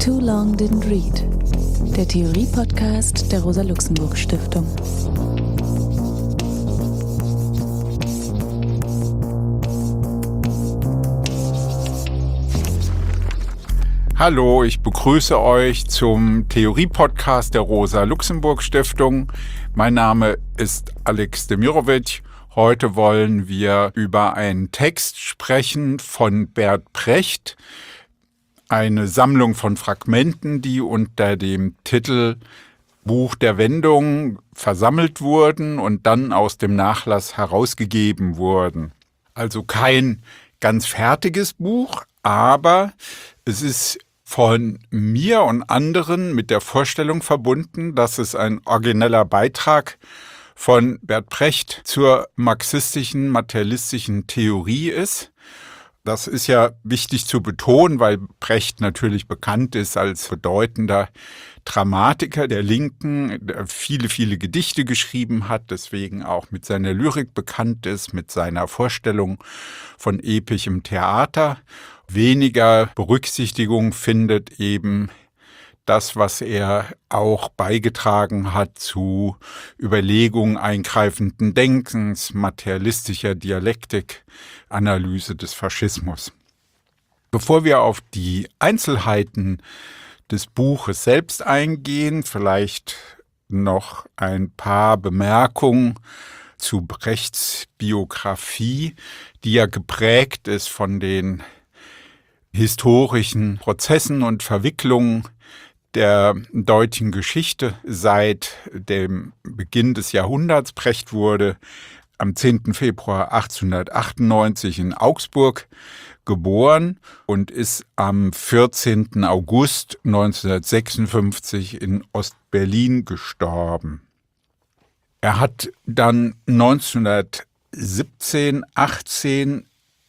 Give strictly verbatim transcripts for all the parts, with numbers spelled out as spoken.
Too Long Didn't Read, der Theorie-Podcast der Rosa-Luxemburg-Stiftung. Hallo, ich begrüße euch zum Theorie-Podcast der Rosa-Luxemburg-Stiftung. Mein Name ist Alex Demirovic. Heute wollen wir über einen Text sprechen von Bert Brecht, eine Sammlung von Fragmenten, die unter dem Titel Buch der Wendung versammelt wurden und dann aus dem Nachlass herausgegeben wurden. Also kein ganz fertiges Buch, aber es ist von mir und anderen mit der Vorstellung verbunden, dass es ein origineller Beitrag von Bert Brecht zur marxistischen, materialistischen Theorie ist. Das ist ja wichtig zu betonen, weil Brecht natürlich bekannt ist als bedeutender Dramatiker der Linken, der viele, viele Gedichte geschrieben hat, deswegen auch mit seiner Lyrik bekannt ist, mit seiner Vorstellung von epischem Theater. Weniger Berücksichtigung findet eben das, was er auch beigetragen hat zu Überlegungen eingreifenden Denkens, materialistischer Dialektik, Analyse des Faschismus. Bevor wir auf die Einzelheiten des Buches selbst eingehen, vielleicht noch ein paar Bemerkungen zu Brechts Biografie, die ja geprägt ist von den historischen Prozessen und Verwicklungen der deutschen Geschichte seit dem Beginn des Jahrhunderts. Brecht wurde am zehnten Februar achtzehnhundertachtundneunzig in Augsburg geboren und ist am vierzehnten August neunzehnhundertsechsundfünfzig in Ost-Berlin gestorben. Er hat dann neunzehnhundertsiebzehn, achtzehn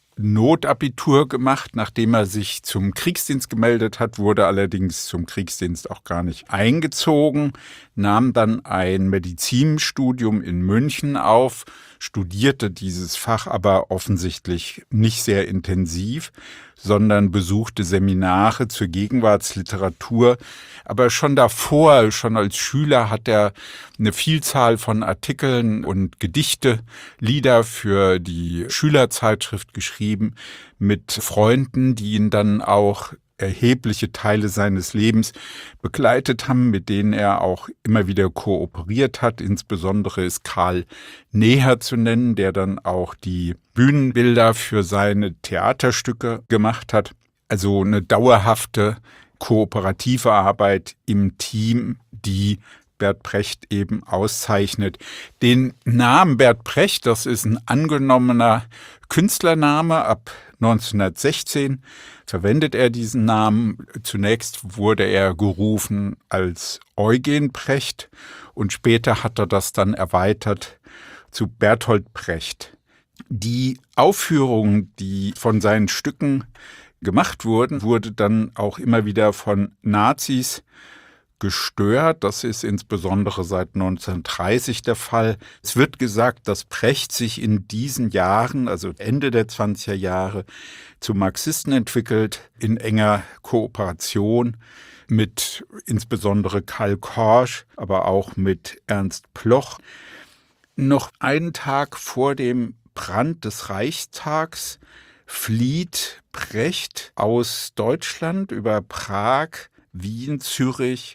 Notabitur gemacht, nachdem er sich zum Kriegsdienst gemeldet hat, wurde allerdings zum Kriegsdienst auch gar nicht eingezogen, nahm dann ein Medizinstudium in München auf, studierte dieses Fach aber offensichtlich nicht sehr intensiv, sondern besuchte Seminare zur Gegenwartsliteratur. Aber schon davor, schon als Schüler, hat er eine Vielzahl von Artikeln und Gedichte, Lieder für die Schülerzeitschrift geschrieben mit Freunden, die ihn dann auch erhebliche Teile seines Lebens begleitet haben, mit denen er auch immer wieder kooperiert hat. Insbesondere ist Karl Neher zu nennen, der dann auch die Bühnenbilder für seine Theaterstücke gemacht hat. Also eine dauerhafte kooperative Arbeit im Team, die Bert Brecht eben auszeichnet. Den Namen Bert Brecht, das ist ein angenommener Künstlername. Ab neunzehnhundertsechzehn verwendet er diesen Namen. Zunächst wurde er gerufen als Eugen Brecht und später hat er das dann erweitert zu Bertolt Brecht. Die Aufführungen, die von seinen Stücken gemacht wurden, wurde dann auch immer wieder von Nazis gestört. Das ist insbesondere seit neunzehnhundertdreißig der Fall. Es wird gesagt, dass Brecht sich in diesen Jahren, also Ende der zwanziger Jahre, zu Marxisten entwickelt, in enger Kooperation mit insbesondere Karl Korsch, aber auch mit Ernst Bloch. Noch einen Tag vor dem Brand des Reichstags flieht Brecht aus Deutschland über Prag, Wien, Zürich,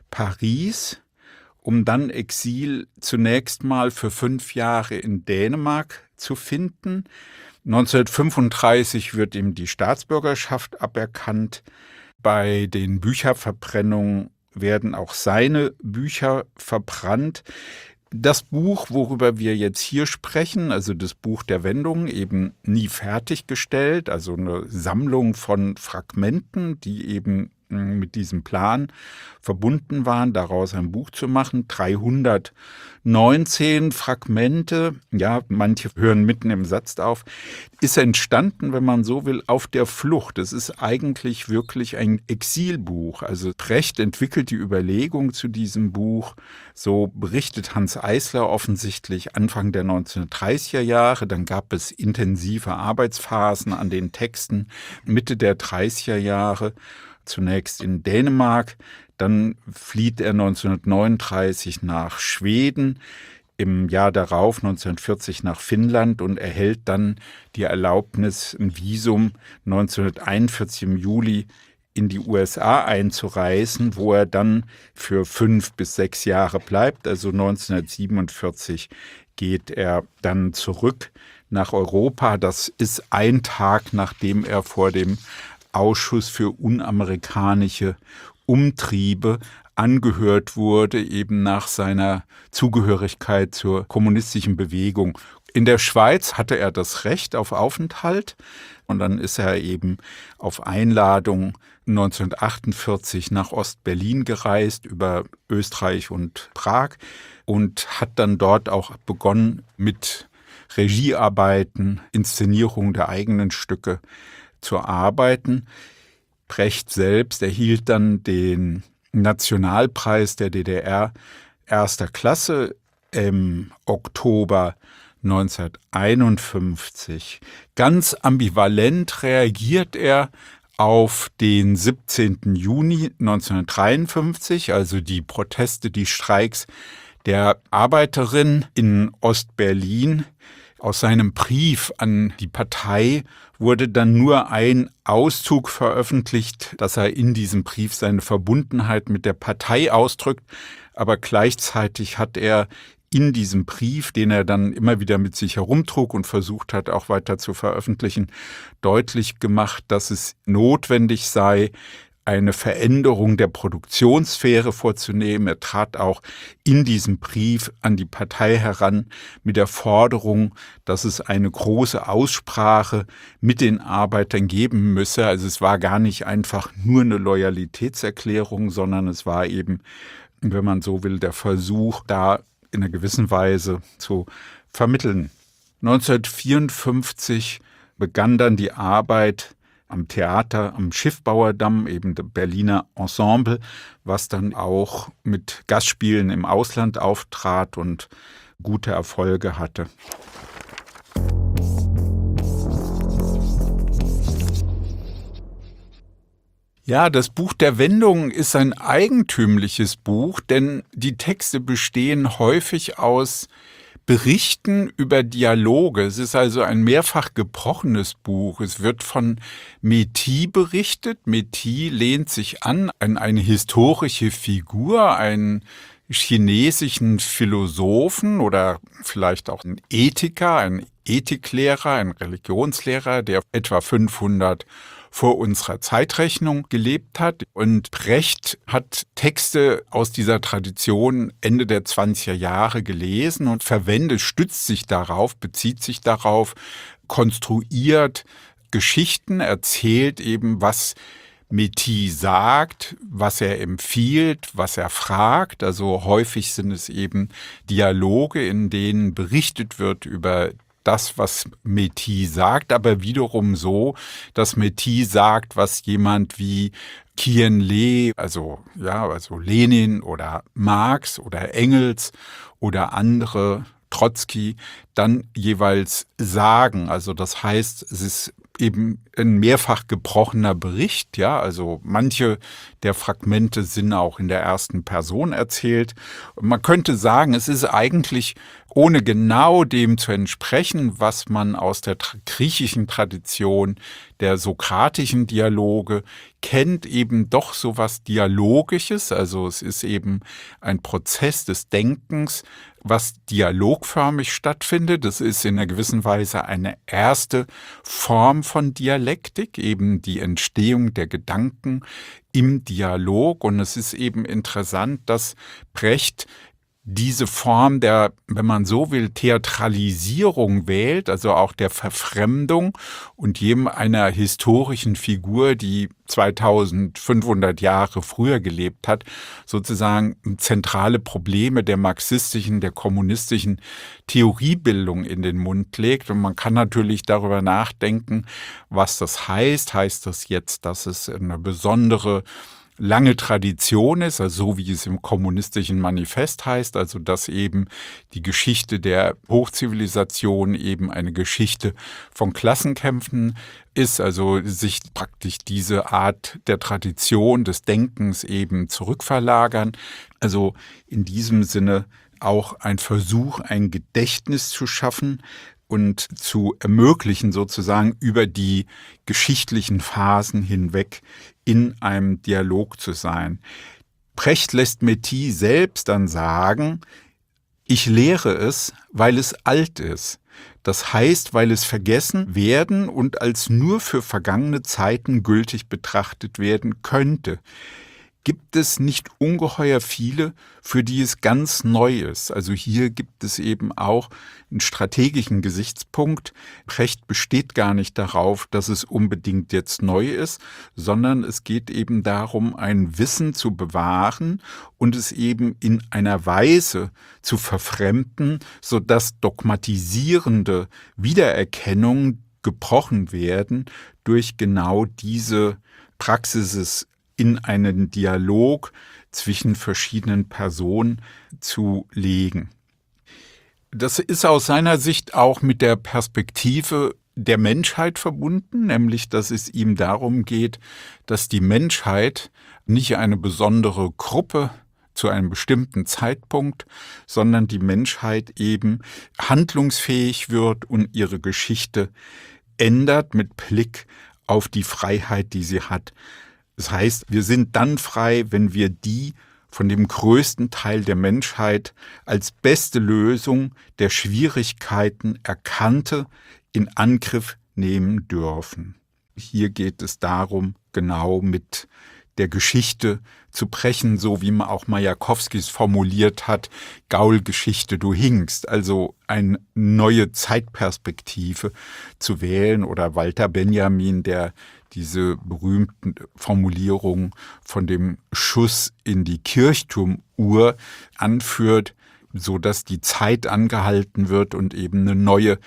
Paris, um dann Exil zunächst mal für fünf Jahre in Dänemark zu finden. neunzehnhundertfünfunddreißig wird ihm die Staatsbürgerschaft aberkannt. Bei den Bücherverbrennungen werden auch seine Bücher verbrannt. Das Buch, worüber wir jetzt hier sprechen, also das Buch der Wendung, eben nie fertiggestellt, also eine Sammlung von Fragmenten, die eben mit diesem Plan verbunden waren, daraus ein Buch zu machen. dreihundertneunzehn Fragmente, ja, manche hören mitten im Satz auf, ist entstanden, wenn man so will, auf der Flucht. Es ist eigentlich wirklich ein Exilbuch. Also Brecht entwickelt die Überlegung zu diesem Buch, so berichtet Hans Eisler offensichtlich Anfang der neunzehnhundertdreißiger Jahre. Dann gab es intensive Arbeitsphasen an den Texten Mitte der dreißiger Jahre. zunächst in Dänemark, dann flieht er neunzehnhundertneununddreißig nach Schweden, im Jahr darauf, neunzehnhundertvierzig, nach Finnland und erhält dann die Erlaubnis, ein Visum neunzehnhunderteinundvierzig im Juli in die U S A einzureisen, wo er dann für fünf bis sechs Jahre bleibt. Also neunzehnhundertsiebenundvierzig geht er dann zurück nach Europa. Das ist ein Tag, nachdem er vor dem Ausschuss für unamerikanische Umtriebe angehört wurde, eben nach seiner Zugehörigkeit zur kommunistischen Bewegung. In der Schweiz hatte er das Recht auf Aufenthalt und dann ist er eben auf Einladung neunzehnhundertachtundvierzig nach Ost-Berlin gereist über Österreich und Prag und hat dann dort auch begonnen mit Regiearbeiten, Inszenierung der eigenen Stücke zu arbeiten. Brecht selbst erhielt dann den Nationalpreis der D D R erster Klasse im Oktober neunzehnhunderteinundfünfzig. Ganz ambivalent reagiert er auf den siebzehnten Juni neunzehnhundertdreiundfünfzig, also die Proteste, die Streiks der Arbeiterin in Ost-Berlin. Aus seinem Brief an die Partei wurde dann nur ein Auszug veröffentlicht, dass er in diesem Brief seine Verbundenheit mit der Partei ausdrückt. Aber gleichzeitig hat er in diesem Brief, den er dann immer wieder mit sich herumtrug und versucht hat, auch weiter zu veröffentlichen, deutlich gemacht, dass es notwendig sei, eine Veränderung der Produktionssphäre vorzunehmen. Er trat auch in diesem Brief an die Partei heran mit der Forderung, dass es eine große Aussprache mit den Arbeitern geben müsse. Also es war gar nicht einfach nur eine Loyalitätserklärung, sondern es war eben, wenn man so will, der Versuch, da in einer gewissen Weise zu vermitteln. neunzehnhundertvierundfünfzig begann dann die Arbeit am Theater am Schiffbauerdamm, eben der Berliner Ensemble, was dann auch mit Gastspielen im Ausland auftrat und gute Erfolge hatte. Ja, das Buch der Wendungen ist ein eigentümliches Buch, denn die Texte bestehen häufig aus Berichten über Dialoge. Es ist also ein mehrfach gebrochenes Buch. Es wird von Métis berichtet. Métis lehnt sich an an eine historische Figur, einen chinesischen Philosophen oder vielleicht auch einen Ethiker, einen Ethiklehrer, einen Religionslehrer, der etwa fünfhundert vor unserer Zeitrechnung gelebt hat. Und Brecht hat Texte aus dieser Tradition Ende der zwanziger Jahre gelesen und verwendet, stützt sich darauf, bezieht sich darauf, konstruiert Geschichten, erzählt eben, was Métis sagt, was er empfiehlt, was er fragt. Also häufig sind es eben Dialoge, in denen berichtet wird über das, was Métis sagt, aber wiederum so, dass Métis sagt, was jemand wie Kien-lé, also ja, also Lenin oder Marx oder Engels oder andere, Trotzki, dann jeweils sagen. Also das heißt, es ist eben ein mehrfach gebrochener Bericht, ja, also manche der Fragmente sind auch in der ersten Person erzählt. Und man könnte sagen, es ist eigentlich, ohne genau dem zu entsprechen, was man aus der griechischen Tradition der sokratischen Dialoge kennt, eben doch sowas Dialogisches. Also es ist eben ein Prozess des Denkens, was dialogförmig stattfindet. Das ist in einer gewissen Weise eine erste Form von Dialektik, eben die Entstehung der Gedanken im Dialog. Und es ist eben interessant, dass Brecht diese Form der, wenn man so will, Theatralisierung wählt, also auch der Verfremdung und jedem einer historischen Figur, die zweitausendfünfhundert Jahre früher gelebt hat, sozusagen zentrale Probleme der marxistischen, der kommunistischen Theoriebildung in den Mund legt. Und man kann natürlich darüber nachdenken, was das heißt. Heißt das jetzt, dass es eine besondere lange Tradition ist, also so wie es im kommunistischen Manifest heißt, also dass eben die Geschichte der Hochzivilisation eben eine Geschichte von Klassenkämpfen ist, also sich praktisch diese Art der Tradition des Denkens eben zurückverlagern. Also in diesem Sinne auch ein Versuch, ein Gedächtnis zu schaffen und zu ermöglichen, sozusagen über die geschichtlichen Phasen hinweg in einem Dialog zu sein. Precht lässt Métis selbst dann sagen, ich lehre es, weil es alt ist. Das heißt, weil es vergessen werden und als nur für vergangene Zeiten gültig betrachtet werden könnte. Gibt es nicht ungeheuer viele, für die es ganz neu ist. Also hier gibt es eben auch einen strategischen Gesichtspunkt. Precht besteht gar nicht darauf, dass es unbedingt jetzt neu ist, sondern es geht eben darum, ein Wissen zu bewahren und es eben in einer Weise zu verfremden, sodass dogmatisierende Wiedererkennungen gebrochen werden durch genau diese Praxis in einen Dialog zwischen verschiedenen Personen zu legen. Das ist aus seiner Sicht auch mit der Perspektive der Menschheit verbunden, nämlich dass es ihm darum geht, dass die Menschheit nicht eine besondere Gruppe zu einem bestimmten Zeitpunkt, sondern die Menschheit eben handlungsfähig wird und ihre Geschichte ändert mit Blick auf die Freiheit, die sie hat. Das heißt, wir sind dann frei, wenn wir die von dem größten Teil der Menschheit als beste Lösung der Schwierigkeiten erkannte in Angriff nehmen dürfen. Hier geht es darum, genau mit der Geschichte zu brechen, so wie man auch Majakowski es formuliert hat, Gaul-Geschichte, du hinkst, also eine neue Zeitperspektive zu wählen, oder Walter Benjamin, der diese berühmten Formulierungen von dem Schuss in die Kirchturmuhr anführt, so dass die Zeit angehalten wird und eben eine neue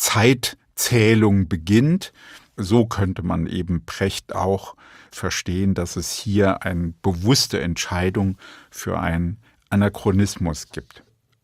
Zeitzählung beginnt. So könnte man eben Precht auch verstehen, dass es hier eine bewusste Entscheidung für einen Anachronismus gibt.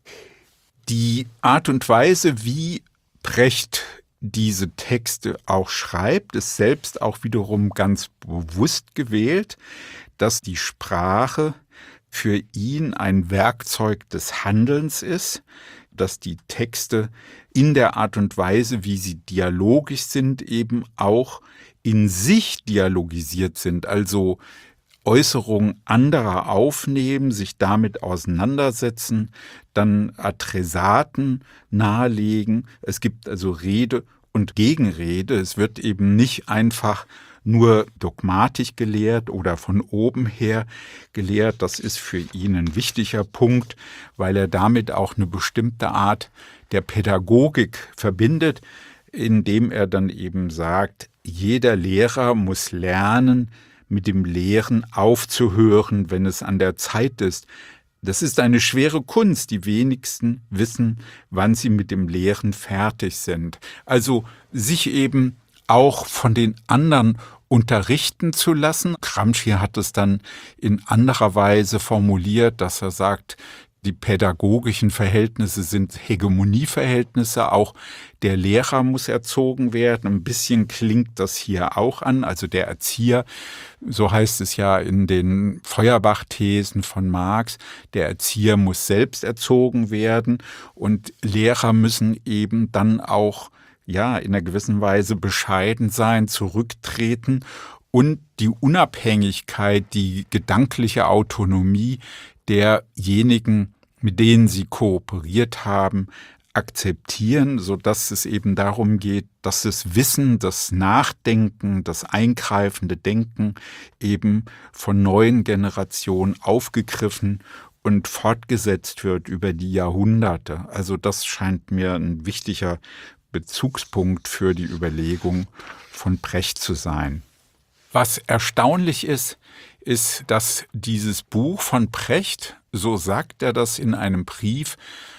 Die Art und Weise, wie Precht diese Texte auch schreibt, ist selbst auch wiederum ganz bewusst gewählt, dass die Sprache für ihn ein Werkzeug des Handelns ist, dass die Texte in der Art und Weise, wie sie dialogisch sind, eben auch in sich dialogisiert sind, also Äußerungen anderer aufnehmen, sich damit auseinandersetzen, dann Adressaten nahelegen. Es gibt also Rede und Gegenrede. Es wird eben nicht einfach nur dogmatisch gelehrt oder von oben her gelehrt. Das ist für ihn ein wichtiger Punkt, weil er damit auch eine bestimmte Art der Pädagogik verbindet, indem er dann eben sagt, jeder Lehrer muss lernen, mit dem Lehren aufzuhören, wenn es an der Zeit ist. Das ist eine schwere Kunst. Die wenigsten wissen, wann sie mit dem Lehren fertig sind. Also sich eben auch von den anderen unterrichten zu lassen. Gramsci hat es dann in anderer Weise formuliert, dass er sagt, die pädagogischen Verhältnisse sind Hegemonieverhältnisse, auch der Lehrer muss erzogen werden. Ein bisschen klingt das hier auch an, also der Erzieher, so heißt es ja in den Feuerbach-Thesen von Marx, der Erzieher muss selbst erzogen werden und Lehrer müssen eben dann auch ja in einer gewissen Weise bescheiden sein, zurücktreten und die Unabhängigkeit, die gedankliche Autonomie derjenigen, mit denen sie kooperiert haben, akzeptieren, sodass es eben darum geht, dass das Wissen, das Nachdenken, das eingreifende Denken eben von neuen Generationen aufgegriffen und fortgesetzt wird über die Jahrhunderte. Also das scheint mir ein wichtiger Bezugspunkt für die Überlegung von Precht zu sein. Was erstaunlich ist, ist, dass dieses Buch von Precht, so sagt er das in einem Brief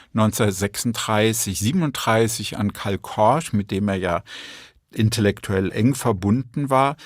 neunzehnhundertsechsunddreißig, siebenunddreißig an Karl Korsch, mit dem er ja intellektuell eng verbunden war,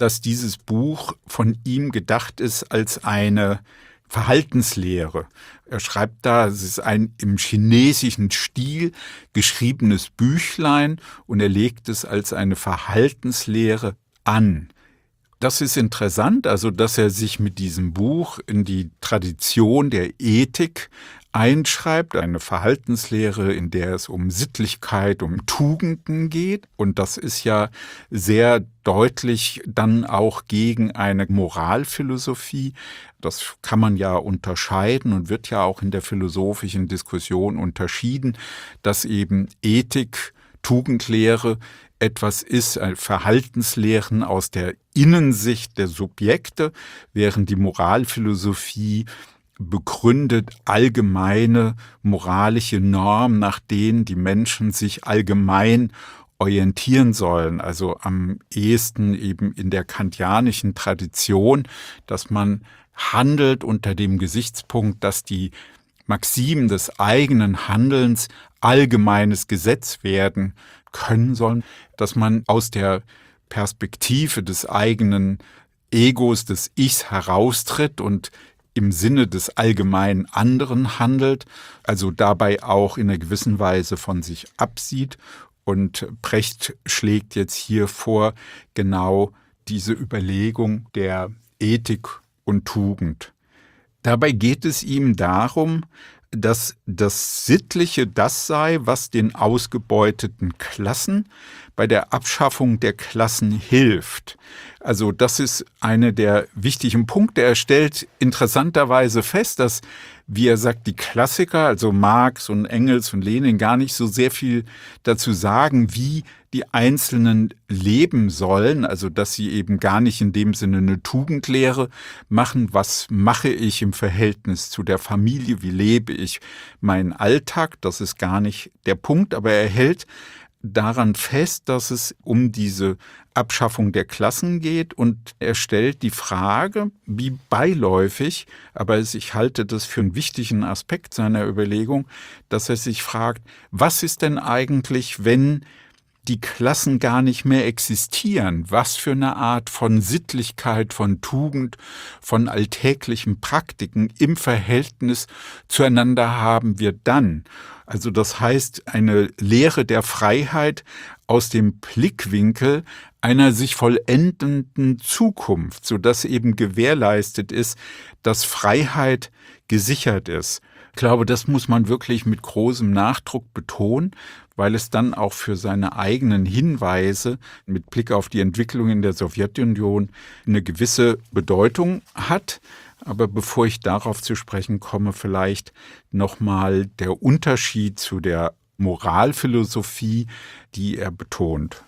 dass dieses Buch von ihm gedacht ist als eine Verhaltenslehre. Er schreibt da, es ist ein im chinesischen Stil geschriebenes Büchlein und er legt es als eine Verhaltenslehre an. Das ist interessant, also dass er sich mit diesem Buch in die Tradition der Ethik einschreibt, eine Verhaltenslehre, in der es um Sittlichkeit, um Tugenden geht. Und das ist ja sehr deutlich dann auch gegen eine Moralphilosophie. Das kann man ja unterscheiden und wird ja auch in der philosophischen Diskussion unterschieden, dass eben Ethik, Tugendlehre etwas ist, Verhaltenslehren aus der Innensicht der Subjekte, während die Moralphilosophie begründet allgemeine moralische Normen, nach denen die Menschen sich allgemein orientieren sollen. Also am ehesten eben in der kantianischen Tradition, dass man handelt unter dem Gesichtspunkt, dass die Maximen des eigenen Handelns allgemeines Gesetz werden können sollen, dass man aus der Perspektive des eigenen Egos, des Ichs heraustritt und im Sinne des allgemeinen anderen handelt, also dabei auch in einer gewissen Weise von sich absieht. Und Brecht schlägt jetzt hier vor, genau diese Überlegung der Ethik und Tugend. Dabei geht es ihm darum, dass das Sittliche das sei, was den ausgebeuteten Klassen bei der Abschaffung der Klassen hilft. Also das ist eine der wichtigen Punkte. Er stellt interessanterweise fest, dass, wie er sagt, die Klassiker, also Marx und Engels und Lenin, gar nicht so sehr viel dazu sagen, wie die Einzelnen leben sollen, also dass sie eben gar nicht in dem Sinne eine Tugendlehre machen, was mache ich im Verhältnis zu der Familie, wie lebe ich meinen Alltag, das ist gar nicht der Punkt, aber er hält daran fest, dass es um diese Abschaffung der Klassen geht und er stellt die Frage, wie beiläufig, aber ich halte das für einen wichtigen Aspekt seiner Überlegung, dass er sich fragt, was ist denn eigentlich, wenn die Klassen gar nicht mehr existieren? Was für eine Art von Sittlichkeit, von Tugend, von alltäglichen Praktiken im Verhältnis zueinander haben wir dann? Also das heißt, eine Lehre der Freiheit aus dem Blickwinkel einer sich vollendenden Zukunft, sodass eben gewährleistet ist, dass Freiheit gesichert ist. Ich glaube, das muss man wirklich mit großem Nachdruck betonen, weil es dann auch für seine eigenen Hinweise mit Blick auf die Entwicklung in der Sowjetunion eine gewisse Bedeutung hat. Aber bevor ich darauf zu sprechen komme, vielleicht nochmal der Unterschied zu der Moralphilosophie, die er betont.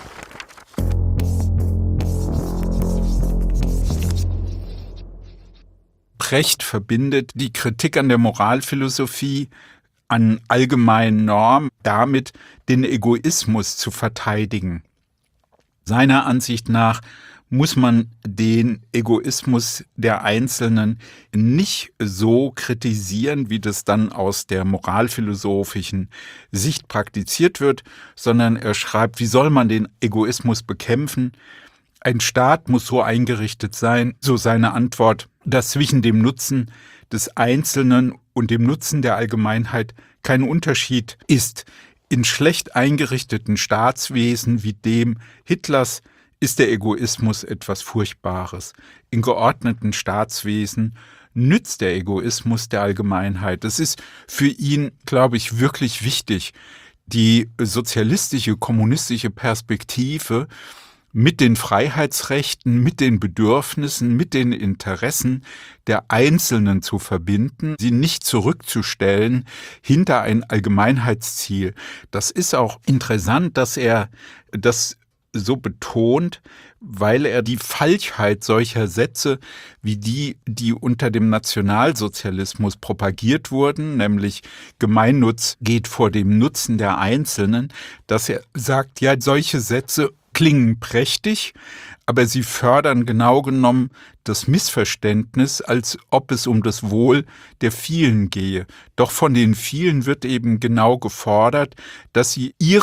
Brecht verbindet die Kritik an der Moralphilosophie, an allgemeinen Normen, damit den Egoismus zu verteidigen. Seiner Ansicht nach muss man den Egoismus der Einzelnen nicht so kritisieren, wie das dann aus der moralphilosophischen Sicht praktiziert wird, sondern er schreibt, wie soll man den Egoismus bekämpfen? Ein Staat muss so eingerichtet sein, so seine Antwort, dass zwischen dem Nutzen des Einzelnen und dem Nutzen der Allgemeinheit kein Unterschied ist. In schlecht eingerichteten Staatswesen wie dem Hitlers ist der Egoismus etwas Furchtbares. In geordneten Staatswesen nützt der Egoismus der Allgemeinheit. Es ist für ihn, glaube ich, wirklich wichtig, die sozialistische, kommunistische Perspektive mit den Freiheitsrechten, mit den Bedürfnissen, mit den Interessen der Einzelnen zu verbinden, sie nicht zurückzustellen hinter ein Allgemeinheitsziel. Das ist auch interessant, dass er das so betont, weil er die Falschheit solcher Sätze wie die, die unter dem Nationalsozialismus propagiert wurden, nämlich Gemeinnutz geht vor dem Nutzen der Einzelnen, dass er sagt, ja, solche Sätze klingen prächtig, aber sie fördern genau genommen das Missverständnis, als ob es um das Wohl der vielen gehe. Doch von den vielen wird eben genau gefordert, dass sie ihre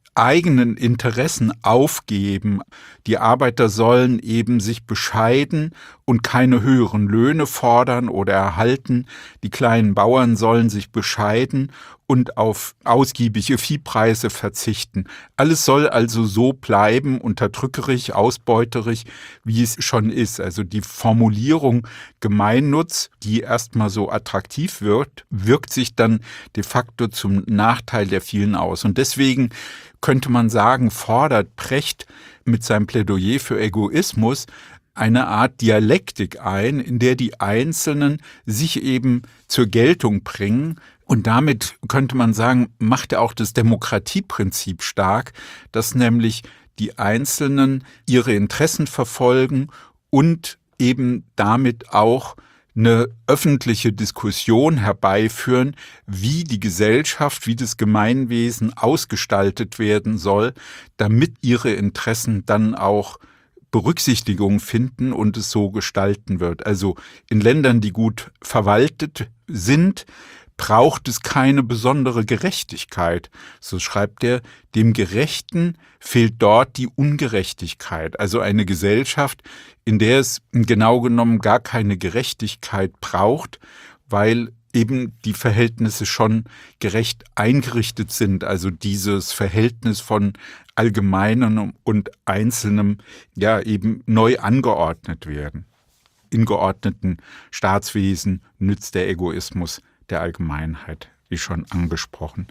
eigenen Interessen aufgeben. Die Arbeiter sollen eben sich bescheiden und keine höheren Löhne fordern oder erhalten. Die kleinen Bauern sollen sich bescheiden und auf ausgiebige Viehpreise verzichten. Alles soll also so bleiben, unterdrückerisch, ausbeuterisch, wie es schon ist. Also die Formulierung Gemeinnutz, die erstmal so attraktiv wirkt, wirkt sich dann de facto zum Nachteil der vielen aus. Und deswegen könnte man sagen, fordert Precht mit seinem Plädoyer für Egoismus eine Art Dialektik ein, in der die Einzelnen sich eben zur Geltung bringen. Und damit könnte man sagen, macht er auch das Demokratieprinzip stark, dass nämlich die Einzelnen ihre Interessen verfolgen und eben damit auch eine öffentliche Diskussion herbeiführen, wie die Gesellschaft, wie das Gemeinwesen ausgestaltet werden soll, damit ihre Interessen dann auch Berücksichtigung finden und es so gestalten wird. Also in Ländern, die gut verwaltet sind, braucht es keine besondere Gerechtigkeit. So schreibt er, dem Gerechten fehlt dort die Ungerechtigkeit. Also eine Gesellschaft, in der es genau genommen gar keine Gerechtigkeit braucht, weil eben die Verhältnisse schon gerecht eingerichtet sind. Also dieses Verhältnis von Allgemeinem und Einzelnem ja eben neu angeordnet werden. In geordneten Staatswesen nützt der Egoismus der Allgemeinheit, wie schon angesprochen.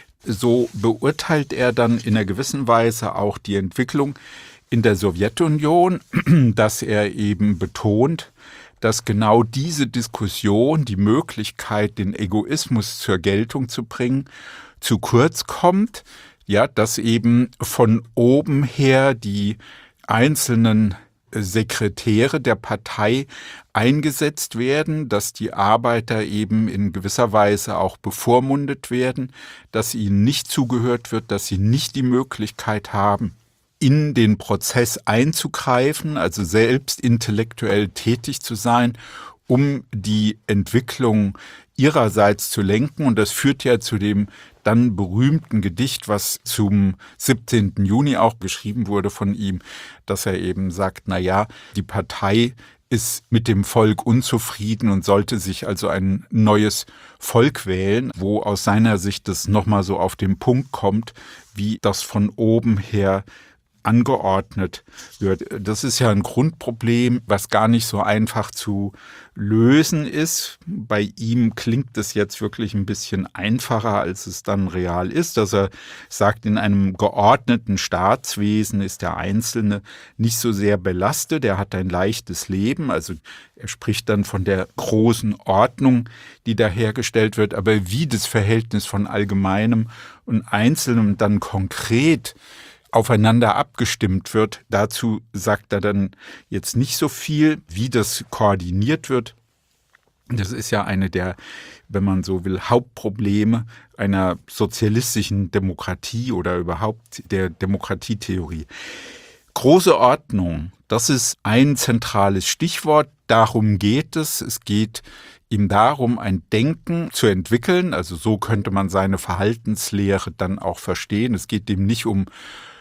So beurteilt er dann in einer gewissen Weise auch die Entwicklung in der Sowjetunion, dass er eben betont, dass genau diese Diskussion, die Möglichkeit, den Egoismus zur Geltung zu bringen, zu kurz kommt, ja, dass eben von oben her die einzelnen Sekretäre der Partei eingesetzt werden, dass die Arbeiter eben in gewisser Weise auch bevormundet werden, dass ihnen nicht zugehört wird, dass sie nicht die Möglichkeit haben, in den Prozess einzugreifen, also selbst intellektuell tätig zu sein, um die Entwicklung ihrerseits zu lenken. Und das führt ja zu dem dann berühmten Gedicht, was zum siebzehnten Juni auch geschrieben wurde von ihm, dass er eben sagt, na ja, die Partei ist mit dem Volk unzufrieden und sollte sich also ein neues Volk wählen, wo aus seiner Sicht das nochmal so auf den Punkt kommt, wie das von oben her angeordnet wird. Das ist ja ein Grundproblem, was gar nicht so einfach zu lösen ist. Bei ihm klingt es jetzt wirklich ein bisschen einfacher, als es dann real ist, dass er sagt, in einem geordneten Staatswesen ist der Einzelne nicht so sehr belastet, er hat ein leichtes Leben, also er spricht dann von der großen Ordnung, die da hergestellt wird, aber wie das Verhältnis von Allgemeinem und Einzelnem dann konkret aufeinander abgestimmt wird. Dazu sagt er dann jetzt nicht so viel, wie das koordiniert wird. Das ist ja eine der, wenn man so will, Hauptprobleme einer sozialistischen Demokratie oder überhaupt der Demokratietheorie. Große Ordnung, das ist ein zentrales Stichwort. Darum geht es. Es geht ihm darum, ein Denken zu entwickeln. Also so könnte man seine Verhaltenslehre dann auch verstehen. Es geht ihm nicht um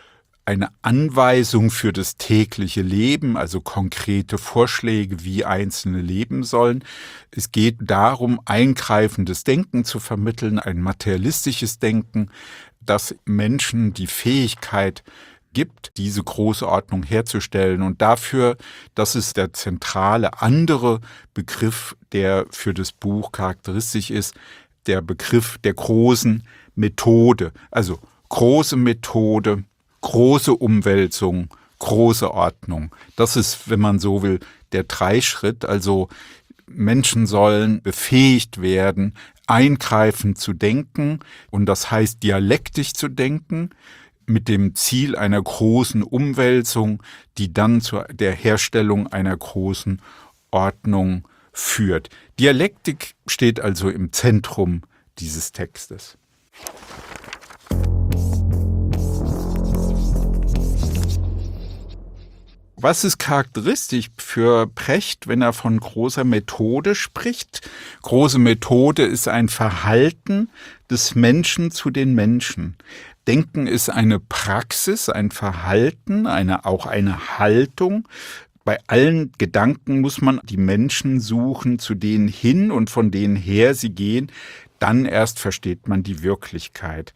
eine Anweisung für das tägliche Leben, also konkrete Vorschläge, wie Einzelne leben sollen. Es geht darum, eingreifendes Denken zu vermitteln, ein materialistisches Denken, das Menschen die Fähigkeit gibt, diese große Ordnung herzustellen. Und dafür, das ist der zentrale andere Begriff, der für das Buch charakteristisch ist, der Begriff der großen Methode. Also große Methode, große Umwälzung, große Ordnung. Das ist, wenn man so will, der Dreischritt. Also Menschen sollen befähigt werden, eingreifend zu denken, und das heißt dialektisch zu denken, mit dem Ziel einer großen Umwälzung, die dann zu der Herstellung einer großen Ordnung führt. Dialektik steht also im Zentrum dieses Textes. Was ist charakteristisch für Precht, wenn er von großer Methode spricht? Große Methode ist ein Verhalten des Menschen zu den Menschen. Denken ist eine Praxis, ein Verhalten, eine, auch eine Haltung. Bei allen Gedanken muss man die Menschen suchen, zu denen hin und von denen her sie gehen. Dann erst versteht man die Wirklichkeit.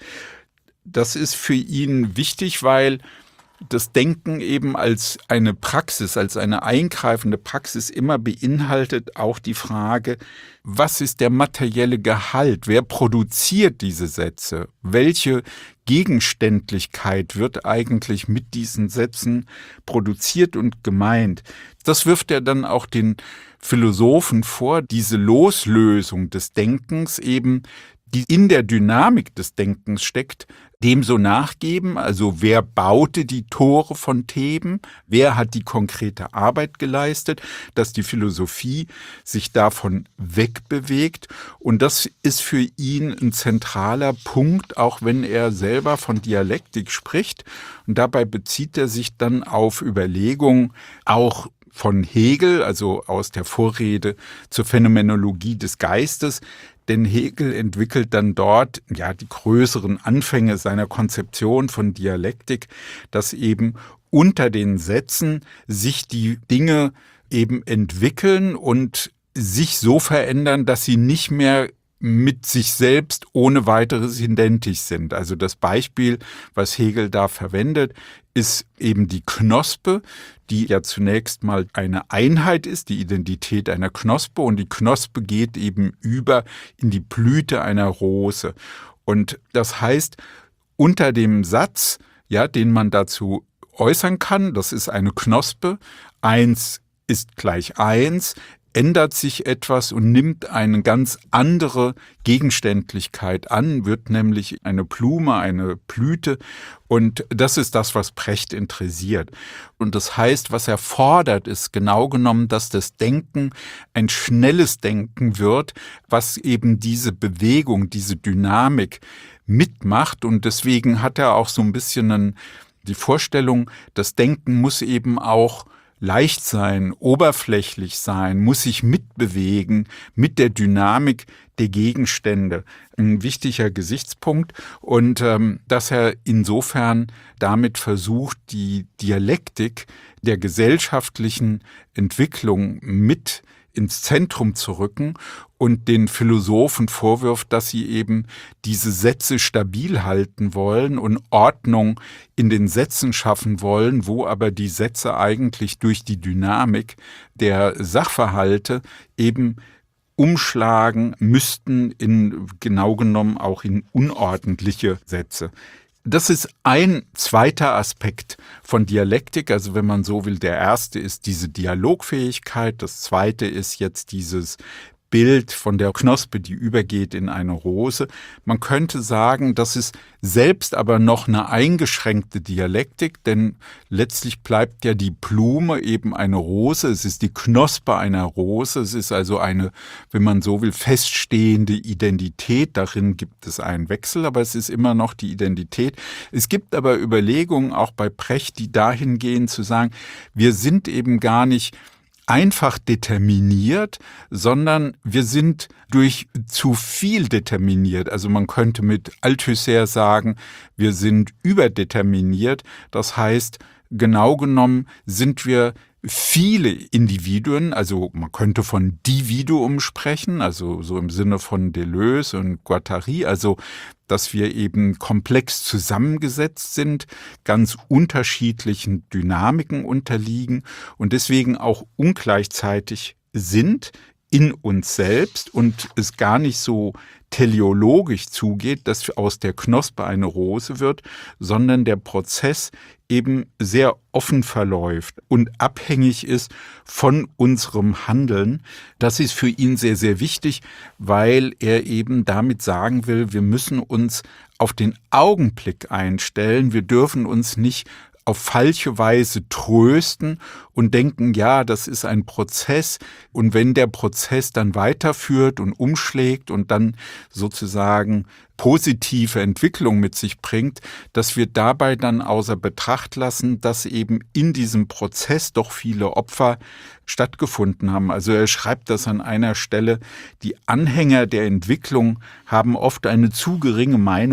Das ist für ihn wichtig, weil das Denken eben als eine Praxis, als eine eingreifende Praxis immer beinhaltet auch die Frage, was ist der materielle Gehalt? Wer produziert diese Sätze? Welche Gegenständlichkeit wird eigentlich mit diesen Sätzen produziert und gemeint? Das wirft er dann auch den Philosophen vor, diese Loslösung des Denkens eben, die in der Dynamik des Denkens steckt, dem so nachgeben, also wer baute die Tore von Theben, wer hat die konkrete Arbeit geleistet, dass die Philosophie sich davon wegbewegt. Und das ist für ihn ein zentraler Punkt, auch wenn er selber von Dialektik spricht. Und dabei bezieht er sich dann auf Überlegungen auch von Hegel, also aus der Vorrede zur Phänomenologie des Geistes. Denn Hegel entwickelt dann dort ja die größeren Anfänge seiner Konzeption von Dialektik, dass eben unter den Sätzen sich die Dinge eben entwickeln und sich so verändern, dass sie nicht mehr mit sich selbst ohne weiteres identisch sind. Also das Beispiel, was Hegel da verwendet, ist eben die Knospe, die ja zunächst mal eine Einheit ist, die Identität einer Knospe, und die Knospe geht eben über in die Blüte einer Rose. Und das heißt, unter dem Satz, ja, den man dazu äußern kann, das ist eine Knospe, eins ist gleich eins, ändert sich etwas und nimmt eine ganz andere Gegenständlichkeit an, wird nämlich eine Blume, eine Blüte. Und das ist das, was Brecht interessiert. Und das heißt, was er fordert, ist genau genommen, dass das Denken ein schnelles Denken wird, was eben diese Bewegung, diese Dynamik mitmacht. Und deswegen hat er auch so ein bisschen einen, die Vorstellung, das Denken muss eben auch leicht sein, oberflächlich sein, muss sich mitbewegen mit der Dynamik der Gegenstände. Ein wichtiger Gesichtspunkt, und ähm, dass er insofern damit versucht, die Dialektik der gesellschaftlichen Entwicklung mit ins Zentrum zu rücken und den Philosophen vorwirft, dass sie eben diese Sätze stabil halten wollen und Ordnung in den Sätzen schaffen wollen, wo aber die Sätze eigentlich durch die Dynamik der Sachverhalte eben umschlagen müssten in genau genommen auch in unordentliche Sätze. Das ist ein zweiter Aspekt von Dialektik, also wenn man so will, der erste ist diese Dialogfähigkeit, das zweite ist jetzt dieses Bild von der Knospe, die übergeht in eine Rose. Man könnte sagen, das ist selbst aber noch eine eingeschränkte Dialektik, denn letztlich bleibt ja die Blume eben eine Rose. Es ist die Knospe einer Rose. Es ist also eine, wenn man so will, feststehende Identität. Darin gibt es einen Wechsel, aber es ist immer noch die Identität. Es gibt aber Überlegungen auch bei Brecht, die dahin gehen zu sagen, wir sind eben gar nicht einfach determiniert, sondern wir sind durch zu viel determiniert. Also man könnte mit Althusser sagen, wir sind überdeterminiert. Das heißt, genau genommen sind wir viele Individuen, also man könnte von Dividuum sprechen, also so im Sinne von Deleuze und Guattari, also dass wir eben komplex zusammengesetzt sind, ganz unterschiedlichen Dynamiken unterliegen und deswegen auch ungleichzeitig sind in uns selbst und es gar nicht so teleologisch zugeht, dass aus der Knospe eine Rose wird, sondern der Prozess eben sehr offen verläuft und abhängig ist von unserem Handeln. Das ist für ihn sehr, sehr wichtig, weil er eben damit sagen will, wir müssen uns auf den Augenblick einstellen. Wir dürfen uns nicht auf falsche Weise trösten und denken, ja, das ist ein Prozess. Und wenn der Prozess dann weiterführt und umschlägt und dann sozusagen positive Entwicklung mit sich bringt, dass wir dabei dann außer Betracht lassen, dass eben in diesem Prozess doch viele Opfer stattgefunden haben. Also er schreibt das an einer Stelle, die Anhänger der Entwicklung haben oft eine zu geringe Meinung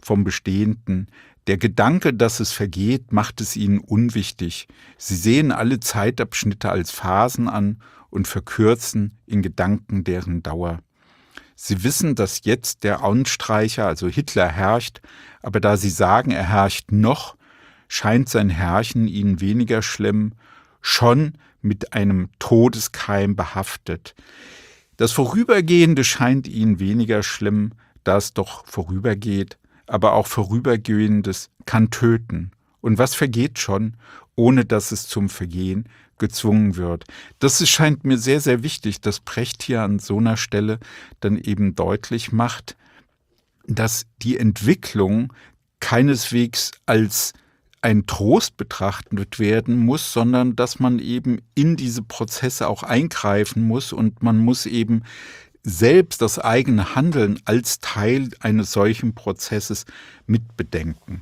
vom Bestehenden. Der Gedanke, dass es vergeht, macht es ihnen unwichtig. Sie sehen alle Zeitabschnitte als Phasen an und verkürzen in Gedanken deren Dauer. Sie wissen, dass jetzt der Anstreicher, also Hitler, herrscht, aber da sie sagen, er herrscht noch, scheint sein Herrschen ihnen weniger schlimm, schon mit einem Todeskeim behaftet. Das Vorübergehende scheint ihnen weniger schlimm, da es doch vorübergeht, aber auch Vorübergehendes kann töten. Und was vergeht schon, ohne dass es zum Vergehen gezwungen wird? Das ist, scheint mir sehr, sehr wichtig, dass Brecht hier an so einer Stelle dann eben deutlich macht, dass die Entwicklung keineswegs als ein Trost betrachtet werden muss, sondern dass man eben in diese Prozesse auch eingreifen muss und man muss eben selbst das eigene Handeln als Teil eines solchen Prozesses mitbedenken.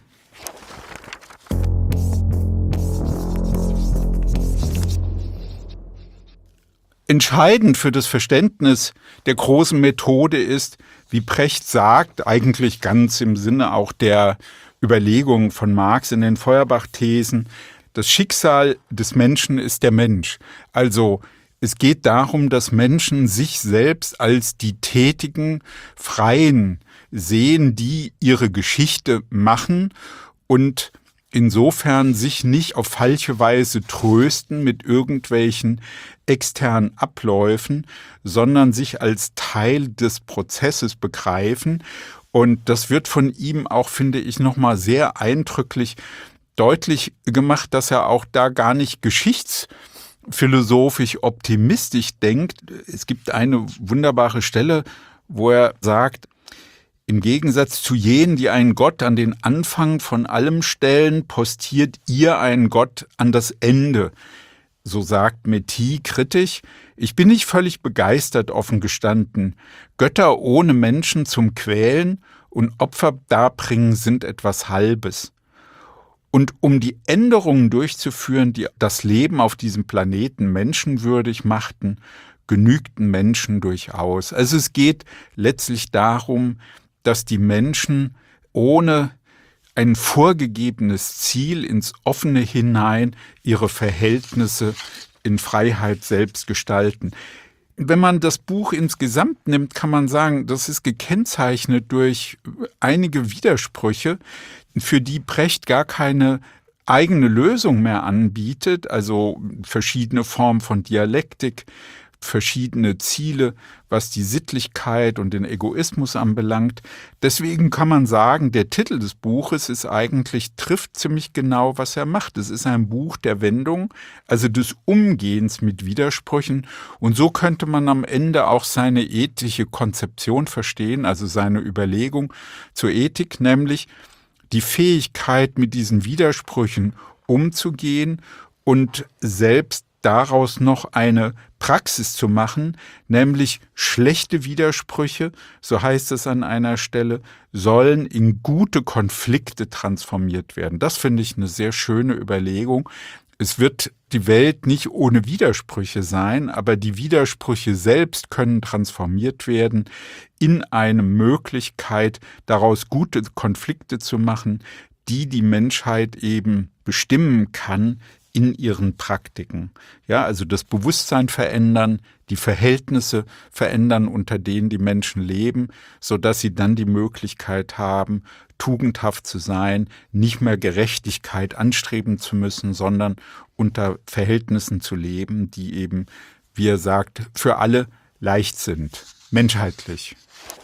Entscheidend für das Verständnis der großen Methode ist, wie Brecht sagt, eigentlich ganz im Sinne auch der Überlegungen von Marx in den Feuerbach-Thesen, das Schicksal des Menschen ist der Mensch. Also es geht darum, dass Menschen sich selbst als die tätigen, freien sehen, die ihre Geschichte machen und insofern sich nicht auf falsche Weise trösten mit irgendwelchen externen Abläufen, sondern sich als Teil des Prozesses begreifen. Und das wird von ihm auch, finde ich, nochmal sehr eindrücklich deutlich gemacht, dass er auch da gar nicht geschichtsphilosophisch optimistisch denkt. Es gibt eine wunderbare Stelle, wo er sagt, im Gegensatz zu jenen, die einen Gott an den Anfang von allem stellen, postiert ihr einen Gott an das Ende. So sagt Métis kritisch. Ich bin nicht völlig begeistert, offen gestanden. Götter ohne Menschen zum Quälen und Opfer darbringen sind etwas Halbes. Und um die Änderungen durchzuführen, die das Leben auf diesem Planeten menschenwürdig machten, genügten Menschen durchaus. Also es geht letztlich darum, dass die Menschen ohne ein vorgegebenes Ziel ins Offene hinein ihre Verhältnisse in Freiheit selbst gestalten. Wenn man das Buch insgesamt nimmt, kann man sagen, das ist gekennzeichnet durch einige Widersprüche, für die Brecht gar keine eigene Lösung mehr anbietet, also verschiedene Formen von Dialektik, verschiedene Ziele, was die Sittlichkeit und den Egoismus anbelangt. Deswegen kann man sagen, der Titel des Buches ist eigentlich, trifft ziemlich genau, was er macht. Es ist ein Buch der Wendung, also des Umgehens mit Widersprüchen. Und so könnte man am Ende auch seine ethische Konzeption verstehen, also seine Überlegung zur Ethik, nämlich die Fähigkeit, mit diesen Widersprüchen umzugehen und selbst daraus noch eine Praxis zu machen, nämlich schlechte Widersprüche, so heißt es an einer Stelle, sollen in gute Konflikte transformiert werden. Das finde ich eine sehr schöne Überlegung. Es wird die Welt nicht ohne Widersprüche sein, aber die Widersprüche selbst können transformiert werden in eine Möglichkeit, daraus gute Konflikte zu machen, die die Menschheit eben bestimmen kann in ihren Praktiken. Ja, also das Bewusstsein verändern, die Verhältnisse verändern, unter denen die Menschen leben, sodass sie dann die Möglichkeit haben, tugendhaft zu sein, nicht mehr Gerechtigkeit anstreben zu müssen, sondern unter Verhältnissen zu leben, die eben, wie er sagt, für alle leicht sind, menschheitlich.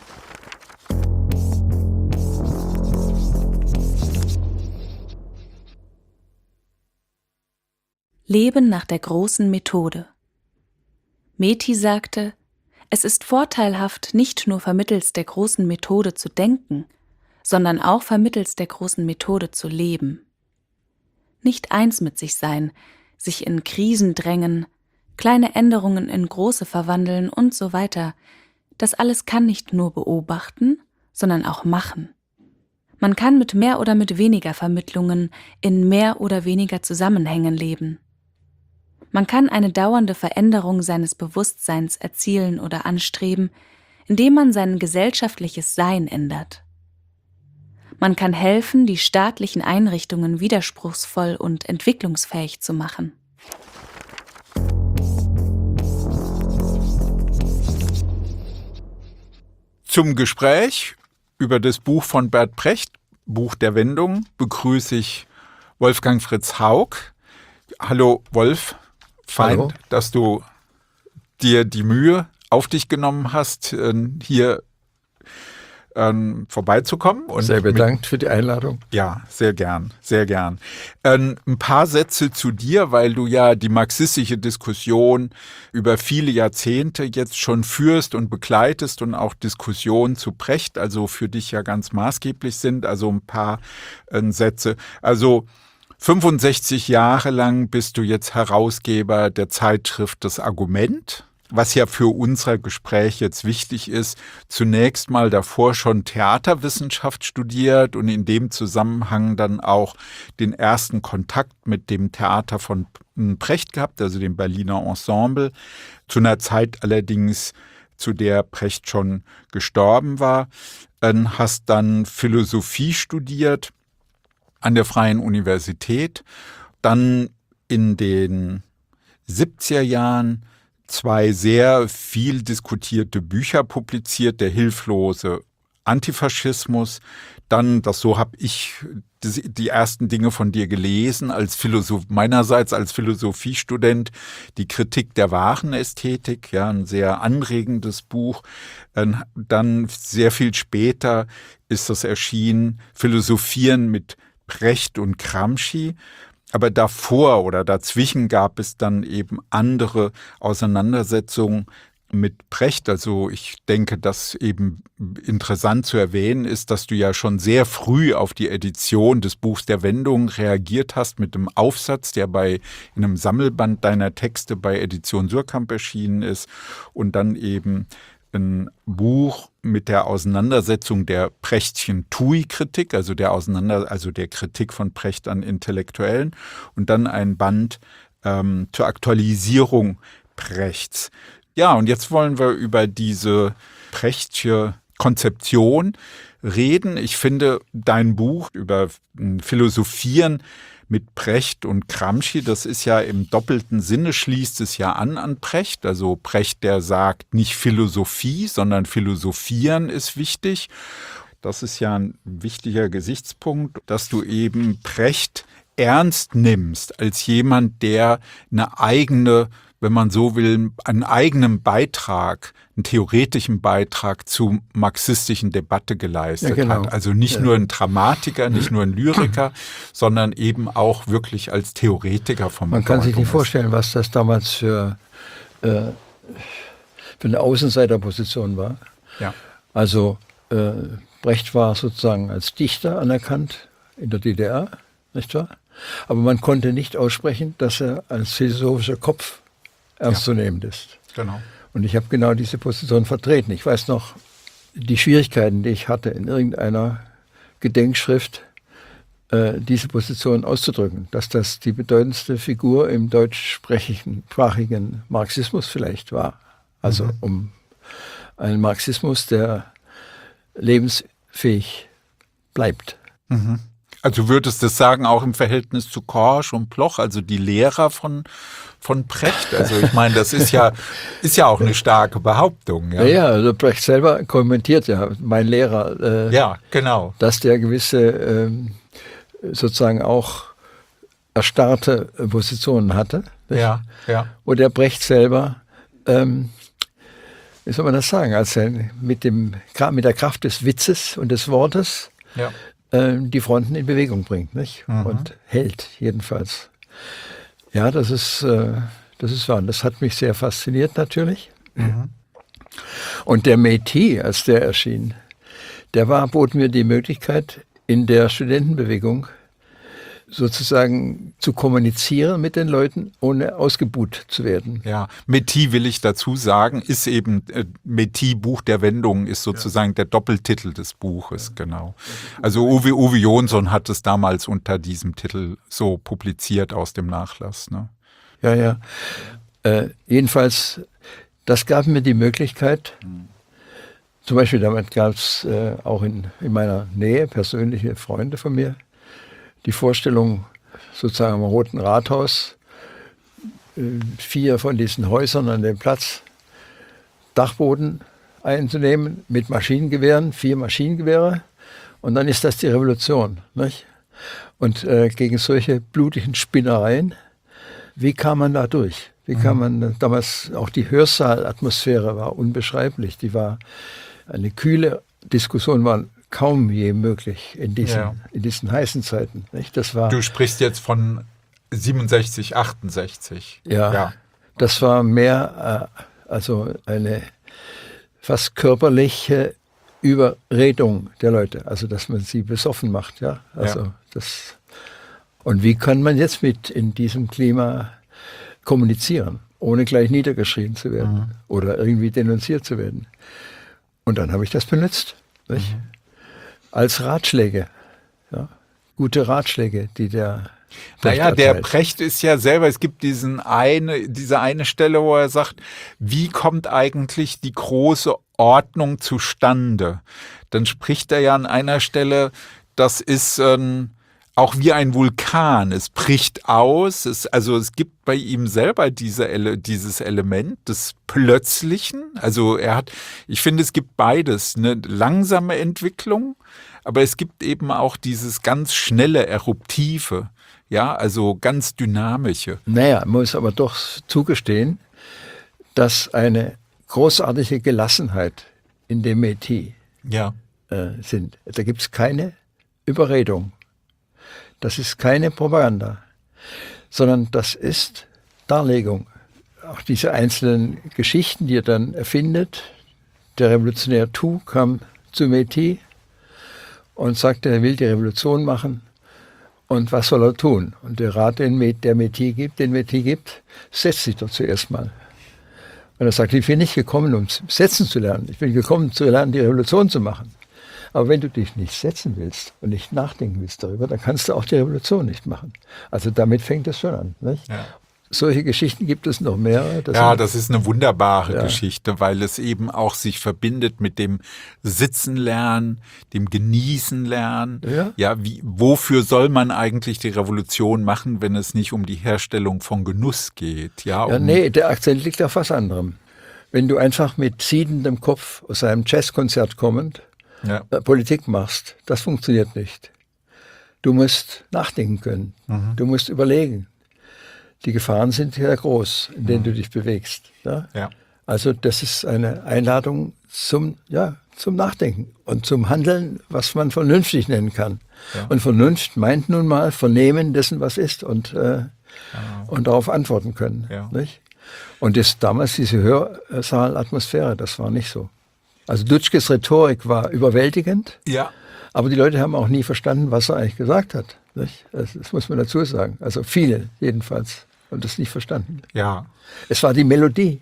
Leben nach der großen Methode. Métis sagte, es ist vorteilhaft, nicht nur vermittels der großen Methode zu denken, sondern auch vermittels der großen Methode zu leben. Nicht eins mit sich sein, sich in Krisen drängen, kleine Änderungen in große verwandeln und so weiter. Das alles kann nicht nur beobachten, sondern auch machen. Man kann mit mehr oder mit weniger Vermittlungen in mehr oder weniger Zusammenhängen leben. Man kann eine dauernde Veränderung seines Bewusstseins erzielen oder anstreben, indem man sein gesellschaftliches Sein ändert. Man kann helfen, die staatlichen Einrichtungen widerspruchsvoll und entwicklungsfähig zu machen. Zum Gespräch über das Buch von Bert Brecht, Buch der Wendung, begrüße ich Wolfgang Fritz Haug. Hallo Wolf, fein, Hallo. Dass du dir die Mühe auf dich genommen hast, hier ähm, vorbeizukommen. Und sehr bedankt für die Einladung. Ja, sehr gern, sehr gern. Ähm, ein paar Sätze zu dir, weil du ja die marxistische Diskussion über viele Jahrzehnte jetzt schon führst und begleitest und auch Diskussionen zu Brecht, also für dich ja ganz maßgeblich sind. Also ein paar äh, Sätze. Also fünfundsechzig Jahre lang bist du jetzt Herausgeber der Zeitschrift Das Argument, was ja für unser Gespräch jetzt wichtig ist. Zunächst mal davor schon Theaterwissenschaft studiert und in dem Zusammenhang dann auch den ersten Kontakt mit dem Theater von Brecht gehabt, also dem Berliner Ensemble, zu einer Zeit allerdings, zu der Brecht schon gestorben war. Hast dann Philosophie studiert an der Freien Universität, dann in den siebziger Jahren zwei sehr viel diskutierte Bücher publiziert, Der hilflose Antifaschismus, dann, das so habe ich die ersten Dinge von dir gelesen, als Philosoph, meinerseits als Philosophiestudent, die Kritik der wahren Ästhetik, ja, ein sehr anregendes Buch. Dann sehr viel später ist das erschienen, Philosophieren mit Brecht und Gramsci. Aber davor oder dazwischen gab es dann eben andere Auseinandersetzungen mit Brecht. Also ich denke, dass eben interessant zu erwähnen ist, dass du ja schon sehr früh auf die Edition des Buchs der Wendung reagiert hast mit dem Aufsatz, der bei in einem Sammelband deiner Texte bei Edition Suhrkamp erschienen ist und dann eben ein Buch mit der Auseinandersetzung der Brechtschen Tui-Kritik, also der Auseinander, also der Kritik von Brecht an Intellektuellen, und dann ein Band ähm, zur Aktualisierung Brechts. Ja, und jetzt wollen wir über diese Brechtsche Konzeption reden. Ich finde dein Buch über Philosophieren mit Brecht und Gramsci, das ist ja im doppelten Sinne, schließt es ja an an Brecht. Also Brecht, der sagt, nicht Philosophie, sondern Philosophieren ist wichtig. Das ist ja ein wichtiger Gesichtspunkt, dass du eben Brecht ernst nimmst als jemand, der eine eigene, wenn man so will, einen eigenen Beitrag, einen theoretischen Beitrag zur marxistischen Debatte geleistet ja, genau. hat. Also nicht ja. nur ein Dramatiker, nicht nur ein Lyriker, sondern eben auch wirklich als Theoretiker vom Man kann sich nicht vorstellen, was das damals für, äh, für eine Außenseiterposition war. Ja. Also äh, Brecht war sozusagen als Dichter anerkannt in der D D R, nicht wahr? Aber man konnte nicht aussprechen, dass er als philosophischer Kopf ernstzunehmend ja. ist. Genau. Und ich habe genau diese Position vertreten. Ich weiß noch die Schwierigkeiten, die ich hatte, in irgendeiner Gedenkschrift äh, diese Position auszudrücken, dass das die bedeutendste Figur im deutschsprachigen Marxismus vielleicht war. Also mhm. um einen Marxismus, der lebensfähig bleibt. Mhm. Also würdest du das sagen, auch im Verhältnis zu Korsch und Bloch, also die Lehrer von, von Brecht? Also ich meine, das ist ja, ist ja auch eine starke Behauptung. Ja, ja, also Brecht selber kommentiert ja, mein Lehrer, äh, ja, genau. dass der gewisse äh, sozusagen auch erstarrte Positionen hatte. Nicht? Ja, ja. Und der Brecht selber, ähm, wie soll man das sagen, als er mit, dem, mit der Kraft des Witzes und des Wortes ja. die Fronten in Bewegung bringt, nicht? Mhm. Und hält jedenfalls. Ja, das ist, äh, das ist wahr. Das hat mich sehr fasziniert natürlich. Mhm. Und der Métis, als der erschien, der war, bot mir die Möglichkeit, in der Studentenbewegung sozusagen zu kommunizieren mit den Leuten, ohne ausgebuht zu werden. Ja, Métis, will ich dazu sagen, ist eben, äh, Métis, Buch der Wendung, ist sozusagen ja. der Doppeltitel des Buches, ja. genau. Also Uwe, Uwe Jonsson hat es damals unter diesem Titel so publiziert aus dem Nachlass. Ne? Ja, ja. Äh, jedenfalls, das gab mir die Möglichkeit, hm. Zum Beispiel damit gab es äh, auch in, in meiner Nähe persönliche Freunde von mir, die Vorstellung, sozusagen am Roten Rathaus, äh, vier von diesen Häusern an dem Platz, Dachboden einzunehmen mit Maschinengewehren, vier Maschinengewehre, und dann ist das die Revolution. Nicht? Und äh, gegen solche blutigen Spinnereien, wie kam man da durch? Wie kam man, damals auch die Hörsaalatmosphäre war unbeschreiblich. Die war, eine kühle Diskussion war kaum je möglich in diesen, ja. in diesen heißen Zeiten. Nicht? Das war, du sprichst jetzt von siebenundsechzig, achtundsechzig. Ja, ja. Das war mehr, äh, also eine fast körperliche Überredung der Leute. Also, dass man sie besoffen macht. Ja, also ja. das. Und wie kann man jetzt mit in diesem Klima kommunizieren, ohne gleich niedergeschrien zu werden mhm. oder irgendwie denunziert zu werden? Und dann habe ich das benutzt, nicht? Mhm. Als Ratschläge, ja? Gute Ratschläge, die der Brecht Naja, der erteilt. Brecht ist ja selber, es gibt diesen eine, diese eine Stelle, wo er sagt, wie kommt eigentlich die große Ordnung zustande? Dann spricht er ja an einer Stelle, das ist ähm, auch wie ein Vulkan, es bricht aus, es, also es gibt bei ihm selber diese, dieses Element des Plötzlichen, also er hat, ich finde, es gibt beides, eine langsame Entwicklung, aber es gibt eben auch dieses ganz schnelle, eruptive, ja, also ganz dynamische. Naja, man muss aber doch zugestehen, dass eine großartige Gelassenheit in dem Metier ja. äh, sind. Da gibt es keine Überredung. Das ist keine Propaganda, sondern das ist Darlegung. Auch diese einzelnen Geschichten, die er dann erfindet. Der Revolutionär Thu kam zu Métis und sagte, er will die Revolution machen. Und was soll er tun? Und der Rat, den der Métis gibt, den Métis gibt, setzt sich doch zuerst mal. Und er sagt, ich bin nicht gekommen, um setzen zu lernen. Ich bin gekommen, zu lernen, die Revolution zu machen. Aber wenn du dich nicht setzen willst und nicht nachdenken willst darüber, dann kannst du auch die Revolution nicht machen. Also damit fängt es schon an. Nicht? Ja. Solche Geschichten gibt es noch mehrere. Das ja, sind, das ist eine wunderbare ja. Geschichte, weil es eben auch sich verbindet mit dem Sitzenlernen, dem Genießenlernen. Ja, ja wie, wofür soll man eigentlich die Revolution machen, wenn es nicht um die Herstellung von Genuss geht? Ja, um ja nee, der Akzent liegt auf was anderem. Wenn du einfach mit siedendem Kopf aus einem Jazzkonzert kommend ja. Politik machst, das funktioniert nicht. Du musst nachdenken können. Mhm. Du musst überlegen. Die Gefahren sind sehr groß, in denen mhm. du dich bewegst. Ja? Ja. Also das ist eine Einladung zum, ja, zum Nachdenken und zum Handeln, was man vernünftig nennen kann. Ja. Und Vernunft meint nun mal Vernehmen dessen, was ist und, äh, ja. und darauf antworten können. Ja. Nicht? Und das, damals diese Hörsaalatmosphäre, das war nicht so. Also Dutschkes Rhetorik war überwältigend, ja. aber die Leute haben auch nie verstanden, was er eigentlich gesagt hat. Nicht? Das, das muss man dazu sagen. Also viele jedenfalls haben das nicht verstanden. Ja. Es war die Melodie.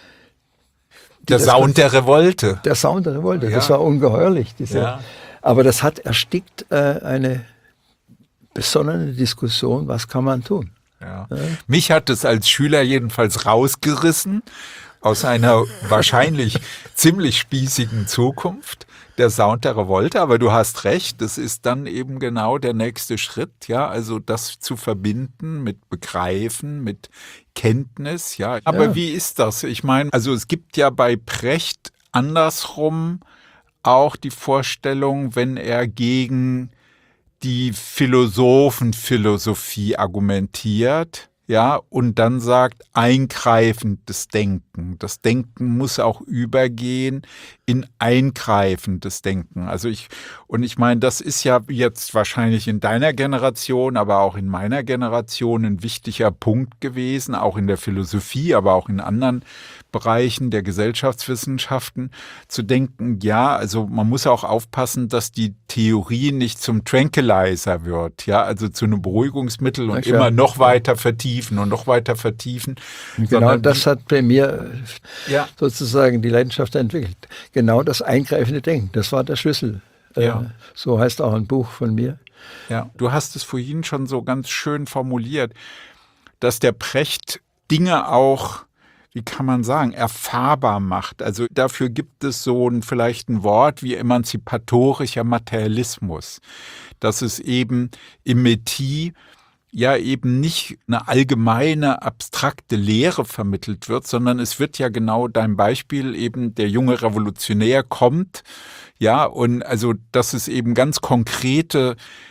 Der Sound der Revolte. Der Sound der Revolte, ja. Das war ungeheuerlich. Diese, ja. Aber das hat erstickt äh, eine besonnene Diskussion, was kann man tun. Ja. Ja. Mich hat es als Schüler jedenfalls rausgerissen aus einer wahrscheinlich ziemlich spießigen Zukunft, der Sound der Revolte, aber du hast recht, das ist dann eben genau der nächste Schritt, ja, also das zu verbinden mit Begreifen, mit Kenntnis, ja. Aber ja. Wie ist das? Ich meine, also es gibt ja bei Brecht andersrum auch die Vorstellung, wenn er gegen die Philosophenphilosophie argumentiert, ja, und dann sagt, eingreifendes Denken. Das Denken muss auch übergehen in eingreifendes Denken. Also ich, und ich meine, das ist ja jetzt wahrscheinlich in deiner Generation, aber auch in meiner Generation ein wichtiger Punkt gewesen, auch in der Philosophie, aber auch in anderen Bereichen der Gesellschaftswissenschaften, zu denken, ja, also man muss auch aufpassen, dass die Theorie nicht zum Tranquilizer wird, ja, also zu einem Beruhigungsmittel und immer noch weiter vertiefen und noch weiter vertiefen. Genau das hat bei mir ja. sozusagen die Leidenschaft entwickelt. Genau das eingreifende Denken, das war der Schlüssel. Ja. Äh, so heißt auch ein Buch von mir. Ja, du hast es vorhin schon so ganz schön formuliert, dass der Brecht Dinge auch wie kann man sagen, erfahrbar macht. Also dafür gibt es so ein, vielleicht ein Wort wie emanzipatorischer Materialismus, dass es eben im Métis ja eben nicht eine allgemeine, abstrakte Lehre vermittelt wird, sondern es wird ja genau dein Beispiel eben, der junge Revolutionär kommt, ja, und also, dass es eben ganz konkrete,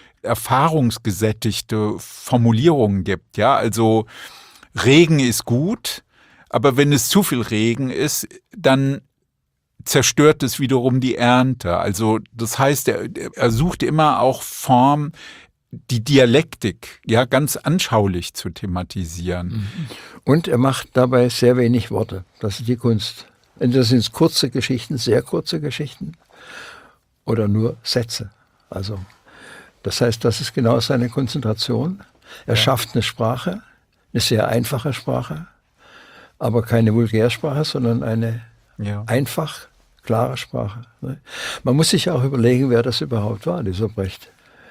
erfahrungsgesättigte Formulierungen gibt, ja, also Regen ist gut, aber wenn es zu viel Regen ist, dann zerstört es wiederum die Ernte. Also das heißt, er, er sucht immer auch Form, die Dialektik ja ganz anschaulich zu thematisieren. Und er macht dabei sehr wenig Worte. Das ist die Kunst. Entweder sind es kurze Geschichten, sehr kurze Geschichten, oder nur Sätze. Also das heißt, das ist genau seine Konzentration. Er ja. schafft eine Sprache, eine sehr einfache Sprache, aber keine Vulgärsprache, sondern eine ja. einfach klare Sprache. Man muss sich auch überlegen, wer das überhaupt war, dieser Brecht.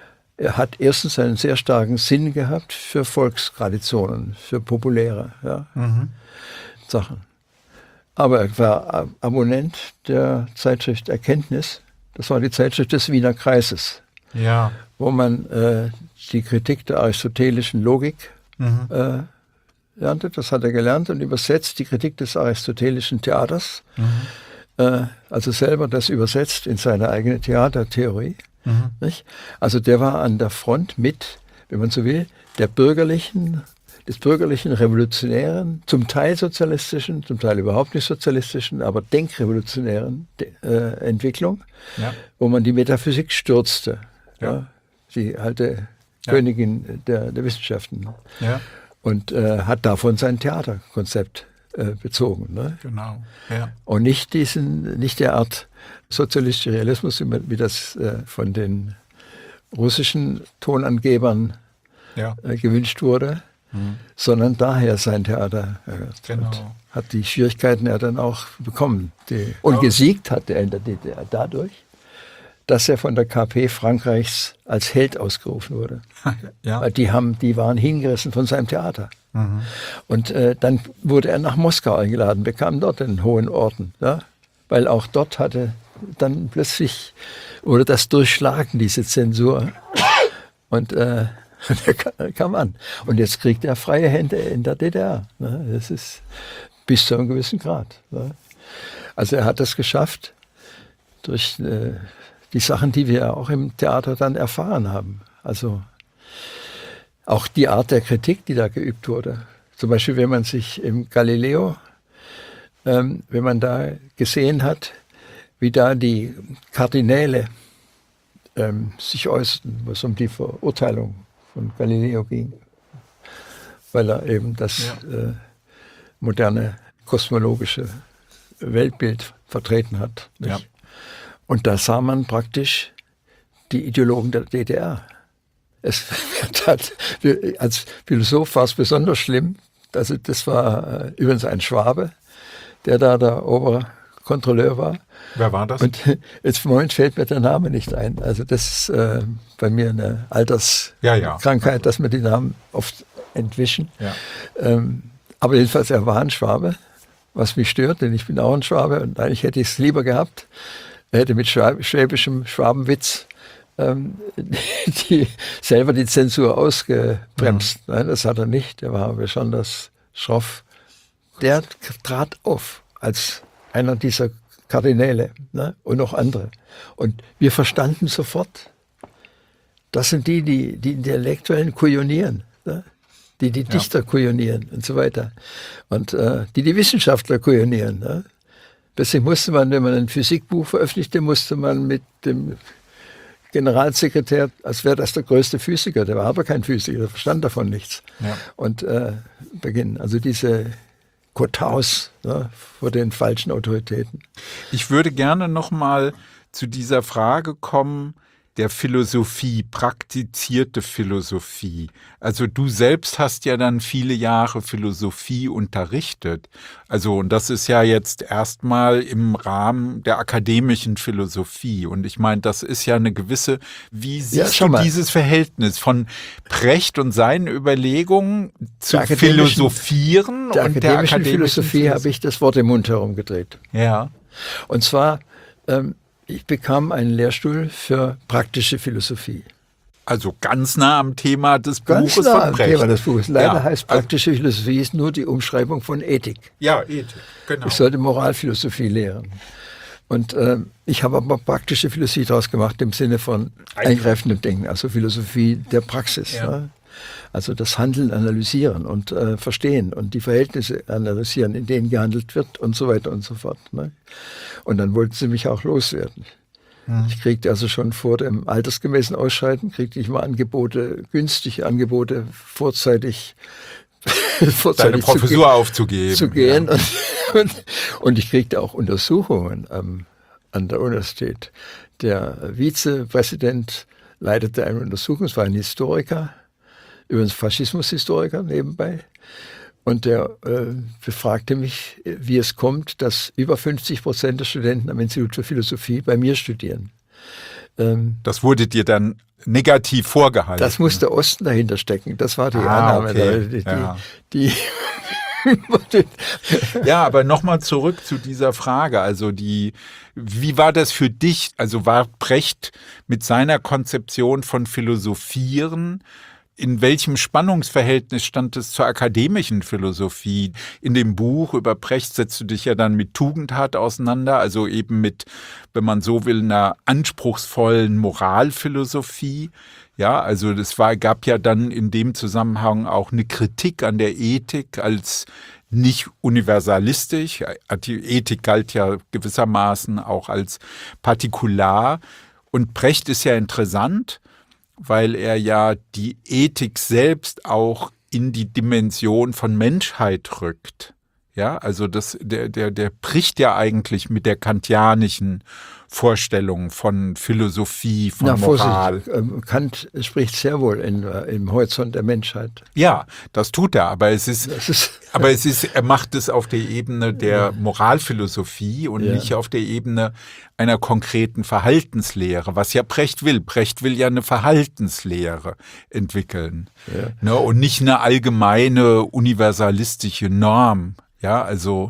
Er hat erstens einen sehr starken Sinn gehabt für Volkstraditionen, für populäre ja, mhm. Sachen. Aber er war Abonnent der Zeitschrift Erkenntnis. Das war die Zeitschrift des Wiener Kreises, ja. wo man äh, die Kritik der aristotelischen Logik mhm. äh, lernte. Das hat er gelernt und übersetzt, die Kritik des aristotelischen Theaters. Mhm. Äh, also selber das übersetzt in seine eigene Theatertheorie. Mhm. Nicht? Also der war an der Front mit, wenn man so will, der bürgerlichen, des bürgerlichen, revolutionären, zum Teil sozialistischen, zum Teil überhaupt nicht sozialistischen, aber denkrevolutionären äh, Entwicklung, ja. wo man die Metaphysik stürzte. Ja. Ja, die alte ja. Königin der, der Wissenschaften. Ja. Und äh, hat davon sein Theaterkonzept äh, bezogen. Ne? Genau. Ja. Und nicht diesen, nicht der Art sozialistische Realismus, wie das äh, von den russischen Tonangebern ja. äh, gewünscht wurde, mhm. sondern daher sein Theater äh, genau. und hat die Schwierigkeiten ja dann auch bekommen. Die, und gesiegt hat er in der D D R dadurch, dass er von der K P Frankreichs als Held ausgerufen wurde. Ja. Weil die, haben, die waren hingerissen von seinem Theater. Mhm. Und äh, dann wurde er nach Moskau eingeladen, bekam dort einen hohen Orden. Ja? Weil auch dort hatte dann plötzlich, wurde das durchschlagen, diese Zensur. Und äh, er kam an. Und jetzt kriegt er freie Hände in der D D R. Ne? Das ist bis zu einem gewissen Grad. Ne? Also er hat das geschafft durch äh, die Sachen, die wir auch im Theater dann erfahren haben. Also auch die Art der Kritik, die da geübt wurde. Zum Beispiel, wenn man sich im Galileo, ähm, wenn man da gesehen hat, wie da die Kardinäle ähm, sich äußerten, was um die Verurteilung von Galileo ging, weil er eben das ja. äh, moderne kosmologische Weltbild vertreten hat. Ja. Und da sah man praktisch die Ideologen der D D R. Es hat, als Philosoph war es besonders schlimm. Also das war äh, übrigens ein Schwabe, der da der Oberkontrolleur war. Wer war das? Und jetzt im Moment fällt mir der Name nicht ein. Also das ist äh, bei mir eine Alterskrankheit, ja, ja. dass mir die Namen oft entwischen. Ja. Ähm, aber jedenfalls, er war ein Schwabe, was mich stört, denn ich bin auch ein Schwabe und eigentlich hätte ich es lieber gehabt. Er hätte mit schwäbischem Schwabenwitz ähm, die, selber die Zensur ausgebremst. Mhm. Nein, das hat er nicht. Er war besonders schroff. Der trat auf als einer dieser Kardinäle, ne? Und noch andere. Und wir verstanden sofort, das sind die, die die Intellektuellen kujonieren, ne? die die Dichter ja. kujonieren und so weiter. Und äh, die die Wissenschaftler kujonieren. Ne? Deswegen musste man, wenn man ein Physikbuch veröffentlichte, musste man mit dem Generalsekretär, als wäre das der größte Physiker, der war aber kein Physiker, der verstand davon nichts. Ja. Und äh, beginnen, also diese Kotaus ne, vor den falschen Autoritäten. Ich würde gerne noch mal zu dieser Frage kommen, der Philosophie, praktizierte Philosophie. Also du selbst hast ja dann viele Jahre Philosophie unterrichtet. Also und das ist ja jetzt erstmal im Rahmen der akademischen Philosophie. Und ich meine, das ist ja eine gewisse, wie siehst ja, du dieses Verhältnis von Precht und seinen Überlegungen zu philosophieren der und der akademischen Philosophie? Philosophie habe ich das Wort im Mund herumgedreht. Ja. Und zwar, ähm, ich bekam einen Lehrstuhl für praktische Philosophie. Also ganz nah am Thema des ganz Buches nah von am Precht. Thema des Buches. Leider ja. heißt praktische Philosophie ist nur die Umschreibung von Ethik. Ja, Ethik, genau. Ich sollte Moralphilosophie lehren. Und äh, ich habe aber praktische Philosophie daraus gemacht im Sinne von eingreifendem Denken, also Philosophie der Praxis. Ja. Ne? Also das Handeln analysieren und äh, verstehen und die Verhältnisse analysieren, in denen gehandelt wird und so weiter und so fort. Ne? Und dann wollten sie mich auch loswerden. Hm. Ich kriegte also schon vor dem altersgemäßen Ausscheiden, kriegte ich mal Angebote, günstige Angebote, vorzeitig, vorzeitig Deine Professur zu aufzugeben. Zu gehen. Ja. Und, und, und ich kriegte auch Untersuchungen ähm, an der Universität. Der Vizepräsident leitete eine Untersuchung, es war ein Historiker, übrigens Faschismushistoriker nebenbei. Und der äh, befragte mich, wie es kommt, dass über fünfzig Prozent der Studenten am Institut für Philosophie bei mir studieren. Ähm, das wurde dir dann negativ vorgehalten? Das muss der Osten dahinter stecken. Das war die ah, Annahme. Okay. Die, ja. die, die ja, aber nochmal zurück zu dieser Frage. Also die, wie war das für dich? Also war Precht mit seiner Konzeption von Philosophieren, in welchem Spannungsverhältnis stand es zur akademischen Philosophie? In dem Buch über Precht setzt du dich ja dann mit Tugendhat auseinander, also eben mit, wenn man so will, einer anspruchsvollen Moralphilosophie. Ja, also das war, gab ja dann in dem Zusammenhang auch eine Kritik an der Ethik als nicht universalistisch. Die Ethik galt ja gewissermaßen auch als partikular. Und Precht ist ja interessant, weil er ja die Ethik selbst auch in die Dimension von Menschheit rückt. Ja, also das, der, der, der bricht ja eigentlich mit der kantianischen Vorstellung von Philosophie, von Na, Moral. Vorsicht. Kant spricht sehr wohl in, im Horizont der Menschheit. Ja, das tut er, aber es ist, ist aber es ist, er macht es auf der Ebene der Moralphilosophie und ja. nicht auf der Ebene einer konkreten Verhaltenslehre, was ja Precht will. Precht will ja eine Verhaltenslehre entwickeln, ja. ne, und nicht eine allgemeine universalistische Norm. Ja, also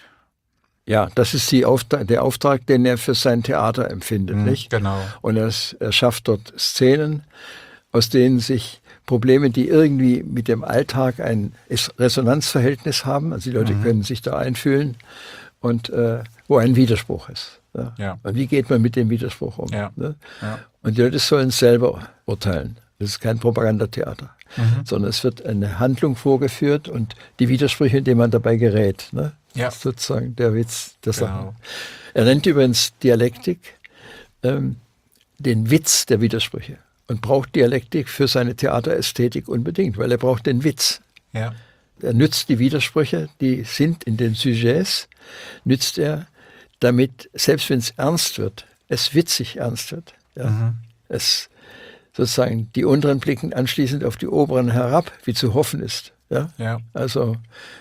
Ja, das ist die Auftrag, der Auftrag, den er für sein Theater empfindet, mhm, nicht? Genau. Und er, er schafft dort Szenen, aus denen sich Probleme, die irgendwie mit dem Alltag ein Resonanzverhältnis haben, also die Leute mhm. können sich da einfühlen, und äh, wo ein Widerspruch ist. Ja? Ja. Und wie geht man mit dem Widerspruch um? Ja. Ne? Ja. Und die Leute sollen selber urteilen. Das ist kein Propagandatheater, mhm. sondern es wird eine Handlung vorgeführt und die Widersprüche, in denen man dabei gerät. Ne? Ja. Das ist sozusagen der Witz der Sache. Genau. Er nennt übrigens Dialektik ähm, den Witz der Widersprüche und braucht Dialektik für seine Theaterästhetik unbedingt, weil er braucht den Witz. Ja. Er nützt die Widersprüche, die sind in den Sujets, nützt er, damit, selbst wenn es ernst wird, es witzig ernst wird. Ja? Mhm. Es sozusagen die unteren blicken anschließend auf die oberen herab, wie zu hoffen ist. Ja? Ja. Also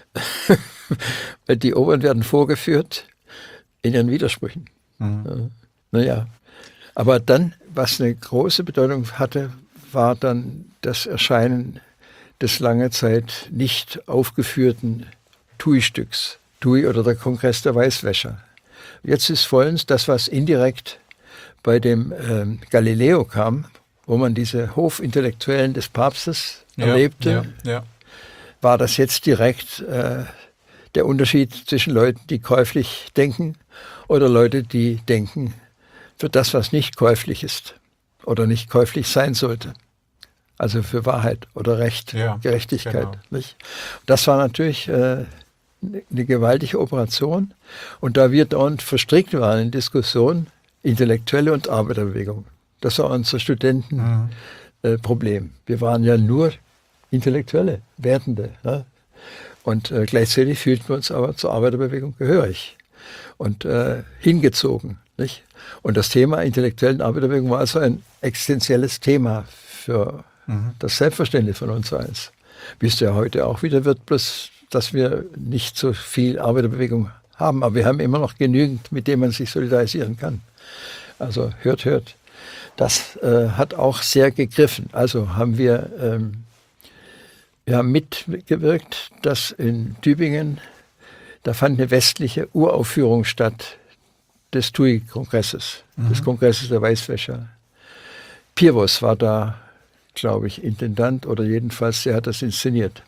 die oberen werden vorgeführt in ihren Widersprüchen. Mhm. Ja. Naja, aber dann, was eine große Bedeutung hatte, war dann das Erscheinen des lange Zeit nicht aufgeführten Tui-Stücks. Tui oder der Kongress der Weißwäscher. Jetzt ist vollends das, was indirekt bei dem ähm, Galileo kam, wo man diese Hofintellektuellen des Papstes ja, erlebte, ja, ja. war das jetzt direkt äh, der Unterschied zwischen Leuten, die käuflich denken oder Leute, die denken für das, was nicht käuflich ist oder nicht käuflich sein sollte. Also für Wahrheit oder Recht, ja, Gerechtigkeit. Genau. Nicht? Das war natürlich äh, eine gewaltige Operation. Und da wir dauernd verstrickt waren in Diskussionen, Intellektuelle und Arbeiterbewegung, das war unser Studentenproblem. Mhm. Äh, wir waren ja nur Intellektuelle, Wertende. Ja? Und äh, gleichzeitig fühlten wir uns aber zur Arbeiterbewegung gehörig und äh, hingezogen. Nicht? Und das Thema intellektuellen Arbeiterbewegung war also ein existenzielles Thema für mhm. das Selbstverständnis von uns eins. Wie es ja heute auch wieder wird, bloß dass wir nicht so viel Arbeiterbewegung haben. Aber wir haben immer noch genügend, mit dem man sich solidarisieren kann. Also hört, hört. Das äh, hat auch sehr gegriffen. Also haben wir, ähm, wir haben mitgewirkt, dass in Tübingen, da fand eine westliche Uraufführung statt des T U I-Kongresses, mhm. des Kongresses der Weißwäscher. Pirvos war da, glaube ich, Intendant oder jedenfalls, der hat das inszeniert.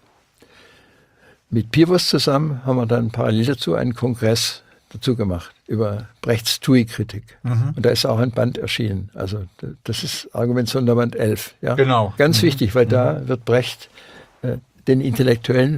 Mit Pirvos zusammen haben wir dann parallel dazu einen Kongress dazu gemacht über Brechts T U I-Kritik. Mhm. Und da ist auch ein Band erschienen. Also das ist Argument Sonderband elf. Ja? Genau. Ganz mhm. wichtig, weil mhm. da wird Brecht äh, den Intellektuellen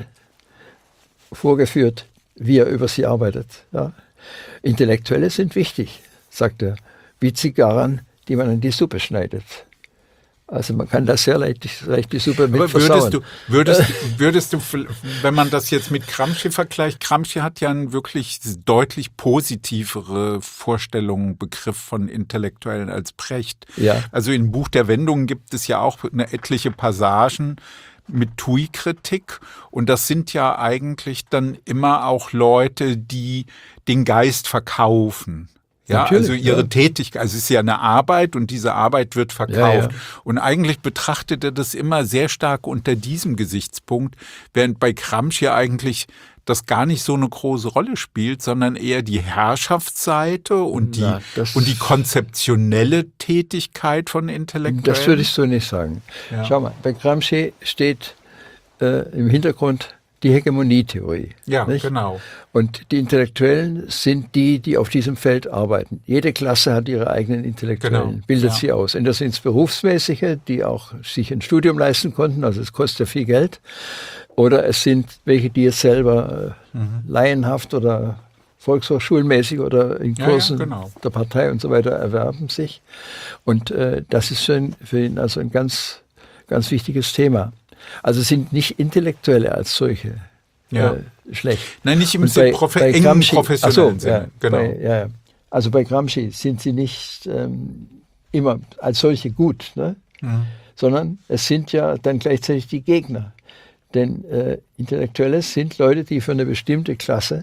vorgeführt, wie er über sie arbeitet. Ja? Intellektuelle sind wichtig, sagt er, wie Zigarren, die man in die Suppe schneidet. Also man kann da sehr leicht, leicht die Suppe mit Aber versauen. Würdest du, würdest, würdest du, wenn man das jetzt mit Gramsci vergleicht, Gramsci hat ja einen wirklich deutlich positivere Vorstellung, Begriff von Intellektuellen als Brecht. Ja. Also im Buch der Wendungen gibt es ja auch eine etliche Passagen mit T U I-Kritik und das sind ja eigentlich dann immer auch Leute, die den Geist verkaufen. Ja, Natürlich, also ihre ja. Tätigkeit, also es ist ja eine Arbeit und diese Arbeit wird verkauft. Ja, ja. Und eigentlich betrachtet er das immer sehr stark unter diesem Gesichtspunkt, während bei Gramsci eigentlich das gar nicht so eine große Rolle spielt, sondern eher die Herrschaftsseite und die, Na, und die konzeptionelle Tätigkeit von Intellektuellen. Das würde ich so nicht sagen. Ja. Schau mal, bei Gramsci steht äh, im Hintergrund die Hegemonietheorie. Ja, nicht? genau. Und die Intellektuellen sind die, die auf diesem Feld arbeiten. Jede Klasse hat ihre eigenen Intellektuellen, Genau. bildet ja. sie aus. Und das sind Berufsmäßige, die auch sich ein Studium leisten konnten, also es kostet ja viel Geld. Oder es sind welche, die jetzt selber äh, mhm. laienhaft oder volkshochschulmäßig oder in Kursen ja, ja, genau. der Partei und so weiter erwerben sich. Und äh, das ist für ihn, für ihn also ein ganz, ganz wichtiges Thema. Also sind nicht Intellektuelle als solche ja. äh, schlecht. Nein, nicht im Und bei, Profe bei engen Gramsci, professionellen ach so, Sinne. ja, Genau. Bei, ja, also bei Gramsci sind sie nicht ähm, immer als solche gut, ne? Mhm. Sondern es sind ja dann gleichzeitig die Gegner. Denn äh, Intellektuelle sind Leute, die für eine bestimmte Klasse,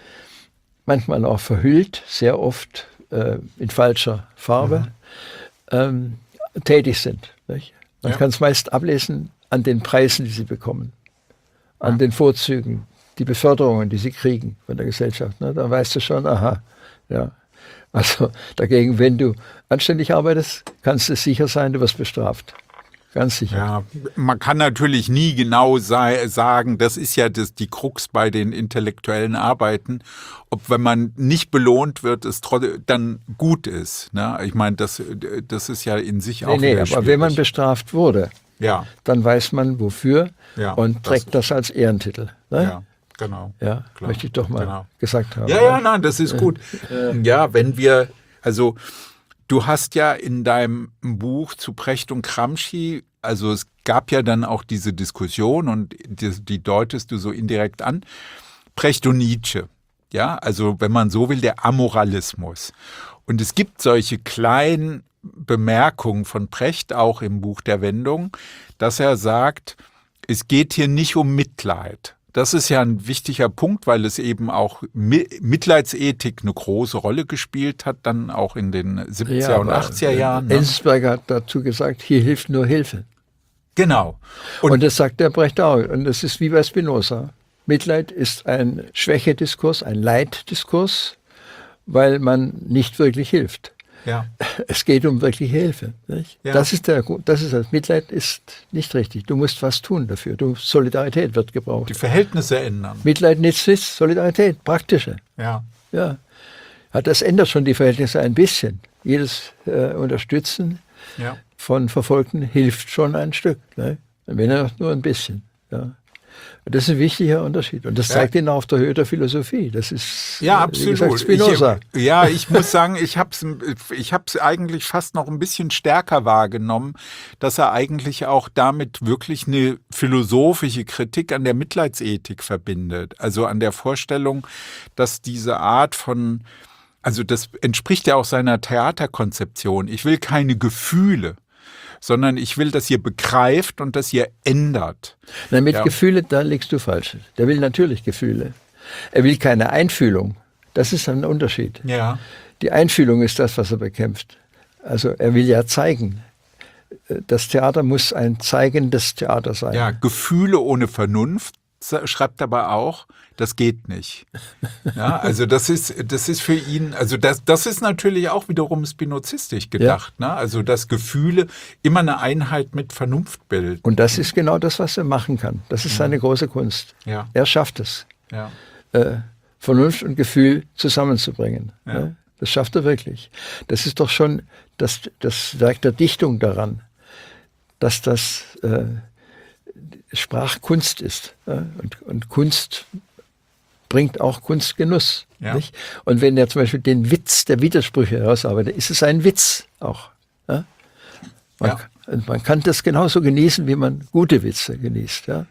manchmal auch verhüllt, sehr oft äh, in falscher Farbe, mhm. ähm, tätig sind. Nicht? Man ja. kann es meist ablesen an den Preisen, die sie bekommen, an ja. den Vorzügen, die Beförderungen, die sie kriegen von der Gesellschaft. Ne? Da weißt du schon, aha, ja. Also dagegen, wenn du anständig arbeitest, kannst du sicher sein, du wirst bestraft. Ganz sicher. Ja, man kann natürlich nie genau sei, sagen, das ist ja das, die Krux bei den intellektuellen Arbeiten, ob wenn man nicht belohnt wird, es dann gut ist. Ne? Ich meine, das, das ist ja in sich auch nee, nee, aber schwierig. wenn man bestraft wurde, ja. dann weiß man wofür ja, und trägt das, das als Ehrentitel. Ne? Ja, genau. Ja, klar, möchte ich doch mal genau. gesagt haben. Ja, ja, nein, das ist gut. Ja, wenn wir, also du hast ja in deinem Buch zu Brecht und Gramsci, also es gab ja dann auch diese Diskussion und die, die deutest du so indirekt an, Brecht und Nietzsche, ja, also wenn man so will, der Amoralismus. Und es gibt solche kleinen Bemerkungen von Brecht auch im Buch der Wendung, dass er sagt, es geht hier nicht um Mitleid. Das ist ja ein wichtiger Punkt, weil es eben auch Mitleidsethik eine große Rolle gespielt hat, dann auch in den siebziger und achtziger Jahren. Ne? Enzensberger hat dazu gesagt, hier hilft nur Hilfe. Genau. Und, und das sagt der Brecht auch. Und das ist wie bei Spinoza. Mitleid ist ein Schwächediskurs, ein Leiddiskurs, weil man nicht wirklich hilft. Ja. Es geht um wirkliche Hilfe. Nicht? Ja. Das ist der, das ist das. Mitleid ist nicht richtig. Du musst was tun dafür. Du, Solidarität wird gebraucht. Die Verhältnisse ändern. Mitleid nützt nichts, Solidarität, praktische. Ja. Ja. Das ändert schon die Verhältnisse ein bisschen. Jedes äh, Unterstützen ja. von Verfolgten hilft schon ein Stück. Ne? Wenn auch nur ein bisschen. Ja. Das ist ein wichtiger Unterschied. Und das zeigt ja. ihn auf der Höhe der Philosophie. Das ist, ja, absolut. Wie gesagt, Spinoza. Ich, ja, ich muss sagen, ich habe es ich hab's eigentlich fast noch ein bisschen stärker wahrgenommen, dass er eigentlich auch damit wirklich eine philosophische Kritik an der Mitleidsethik verbindet. Also an der Vorstellung, dass diese Art von Also das entspricht ja auch seiner Theaterkonzeption. Ich will keine Gefühle, sondern ich will, dass ihr begreift und dass ihr ändert. Na, mit ja. Gefühle, da liegst du falsch. Der will natürlich Gefühle. Er will keine Einfühlung. Das ist ein Unterschied. Ja. Die Einfühlung ist das, was er bekämpft. Also er will ja zeigen. Das Theater muss ein zeigendes Theater sein. Ja, Gefühle ohne Vernunft, schreibt aber auch, das geht nicht. Ja, also das ist, das ist für ihn, also das, das ist natürlich auch wiederum spinozistisch gedacht. Ja. Ne? Also dass Gefühle immer eine Einheit mit Vernunft bilden. Und das ist genau das, was er machen kann. Das ist seine große Kunst. Ja. Er schafft es, ja. äh, Vernunft und Gefühl zusammenzubringen. Ja. Ne? Das schafft er wirklich. Das ist doch schon das, das Werk der Dichtung daran, dass das äh, Sprachkunst ist. Ja? Und, und Kunst bringt auch Kunstgenuss. Ja. Nicht? Und wenn er zum Beispiel den Witz der Widersprüche herausarbeitet, ist es ein Witz auch. Ja? Man, ja. man kann das genauso genießen, wie man gute Witze genießt. Ja?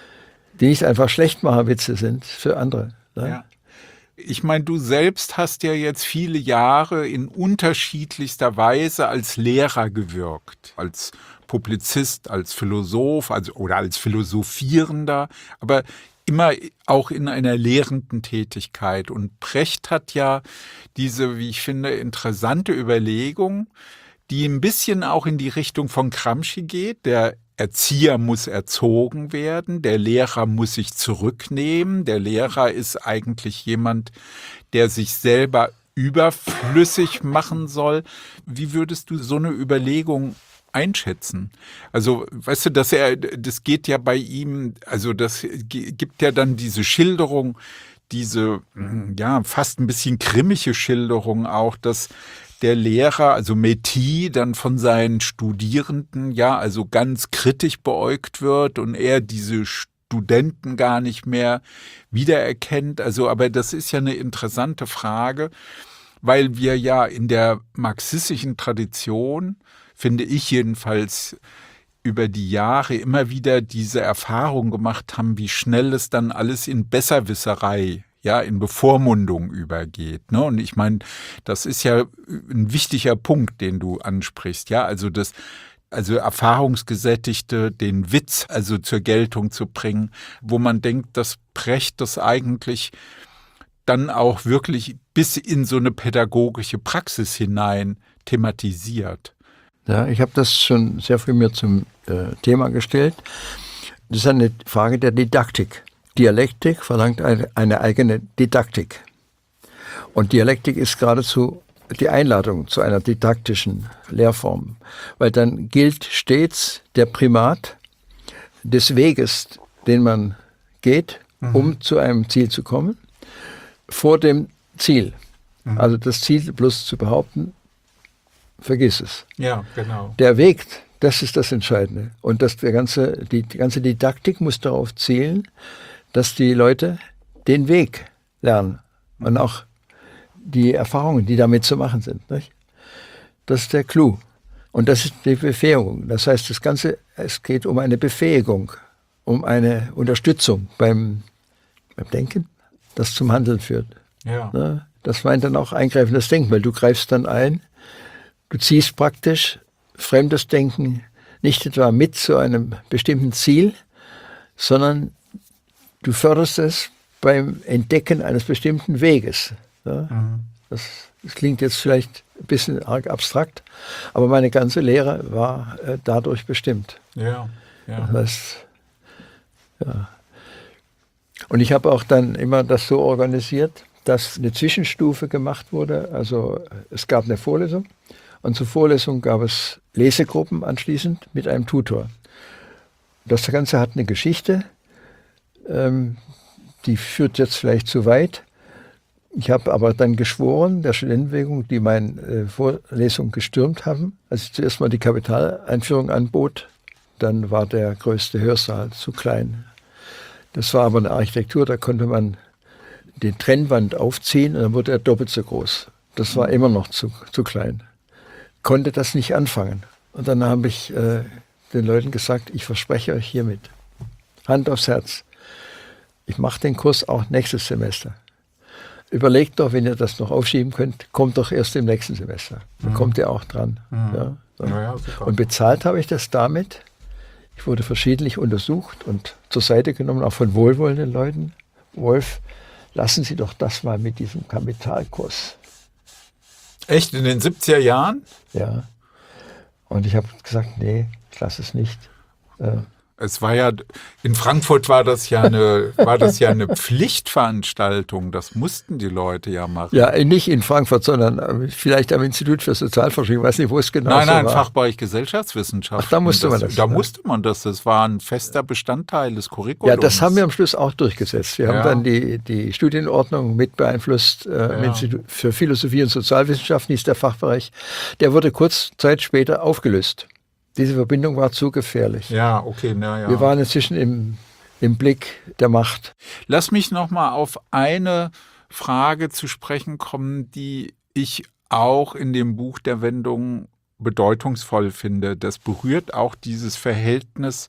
Die nicht einfach Schlechtmacherwitze sind für andere. Ja? Ja. Ich meine, du selbst hast ja jetzt viele Jahre in unterschiedlichster Weise als Lehrer gewirkt, als Publizist, als Philosoph, also oder als Philosophierender, aber immer auch in einer lehrenden Tätigkeit. Und Precht hat ja diese, wie ich finde, interessante Überlegung, die ein bisschen auch in die Richtung von Gramsci geht. Der Erzieher muss erzogen werden, der Lehrer muss sich zurücknehmen. Der Lehrer ist eigentlich jemand, der sich selber überflüssig machen soll. Wie würdest du so eine Überlegung einschätzen? Also, weißt du, dass er, das geht ja bei ihm, also das gibt ja dann diese Schilderung, diese, ja, fast ein bisschen grimmige Schilderung auch, dass der Lehrer, also Métis, dann von seinen Studierenden, ja, also ganz kritisch beäugt wird und er diese Studenten gar nicht mehr wiedererkennt. Also, aber das ist ja eine interessante Frage, weil wir ja in der marxistischen Tradition, finde ich jedenfalls, über die Jahre immer wieder diese Erfahrung gemacht haben, wie schnell es dann alles in Besserwisserei, ja, in Bevormundung übergeht. Ne? Und ich meine, das ist ja ein wichtiger Punkt, den du ansprichst. Ja, also das, also Erfahrungsgesättigte, den Witz also zur Geltung zu bringen, wo man denkt, dass Precht das eigentlich dann auch wirklich bis in so eine pädagogische Praxis hinein thematisiert. Ja, ich habe das schon sehr früh mir zum äh, Thema gestellt. Das ist eine Frage der Didaktik. Dialektik verlangt eine, eine eigene Didaktik. Und Dialektik ist geradezu die Einladung zu einer didaktischen Lehrform. Weil dann gilt stets der Primat des Weges, den man geht, mhm. um zu einem Ziel zu kommen, vor dem Ziel. Mhm. Also das Ziel bloß zu behaupten, vergiss es. Ja, genau. Der Weg, das ist das Entscheidende. Und das, der ganze, die, die ganze Didaktik muss darauf zielen, dass die Leute den Weg lernen und auch die Erfahrungen, die damit zu machen sind. Nicht? Das ist der Clou. Und das ist die Befähigung. Das heißt, das Ganze, es geht um eine Befähigung, um eine Unterstützung beim, beim Denken, das zum Handeln führt. Ja. Das meint dann auch eingreifendes Denken, weil du greifst dann ein, du ziehst praktisch fremdes Denken nicht etwa mit zu einem bestimmten Ziel, sondern du förderst es beim Entdecken eines bestimmten Weges. Ja? Mhm. Das, das klingt jetzt vielleicht ein bisschen arg abstrakt, aber meine ganze Lehre war äh, dadurch bestimmt. Ja, ja. Das heißt, ja. Und ich habe auch dann immer das so organisiert, dass eine Zwischenstufe gemacht wurde. Also es gab eine Vorlesung und zur Vorlesung gab es Lesegruppen anschließend mit einem Tutor. Das Ganze hat eine Geschichte, ähm, die führt jetzt vielleicht zu weit. Ich habe aber dann geschworen, der Studentenbewegung, die meine äh, Vorlesung gestürmt haben, als ich zuerst mal die Kapitaleinführung anbot, dann war der größte Hörsaal zu klein. Das war aber eine Architektur, da konnte man die Trennwand aufziehen und dann wurde er doppelt so groß. Das war immer noch zu, zu klein. Konnte das nicht anfangen. Und dann habe ich äh, den Leuten gesagt, ich verspreche euch hiermit, Hand aufs Herz, ich mache den Kurs auch nächstes Semester. überlegt doch, wenn ihr das noch aufschieben könnt, kommt doch erst im nächsten Semester. Dann mhm. kommt ihr auch dran. Mhm. Ja, so. ja, ja, und bezahlt habe ich das damit. Ich wurde verschiedentlich untersucht und zur Seite genommen, auch von wohlwollenden Leuten. Wolf, lassen Sie doch das mal mit diesem Kapitalkurs. Echt, in den siebziger Jahren? Ja. Und ich habe gesagt, nee, ich lasse es nicht. Äh, Es war ja, in Frankfurt war das ja eine, war das ja eine Pflichtveranstaltung. Das mussten die Leute ja machen. Ja, nicht in Frankfurt, sondern vielleicht am Institut für Sozialforschung. Ich weiß nicht, wo es genau nein, so nein, war. Fachbereich Gesellschaftswissenschaften. Ach, da musste das, man das. Da ja. musste man das. Das war ein fester Bestandteil des Curriculums. Ja, das haben wir am Schluss auch durchgesetzt. Wir ja. haben dann die, die Studienordnung mit beeinflusst. Äh, ja. Im Institut für Philosophie und Sozialwissenschaften hieß der Fachbereich. Der wurde kurz Zeit später aufgelöst. Diese Verbindung war zu gefährlich. Ja, okay, na ja. Wir waren inzwischen im, im Blick der Macht. Lass mich noch mal auf eine Frage zu sprechen kommen, die ich auch in dem Buch der Wendung bedeutungsvoll finde. Das berührt auch dieses Verhältnis,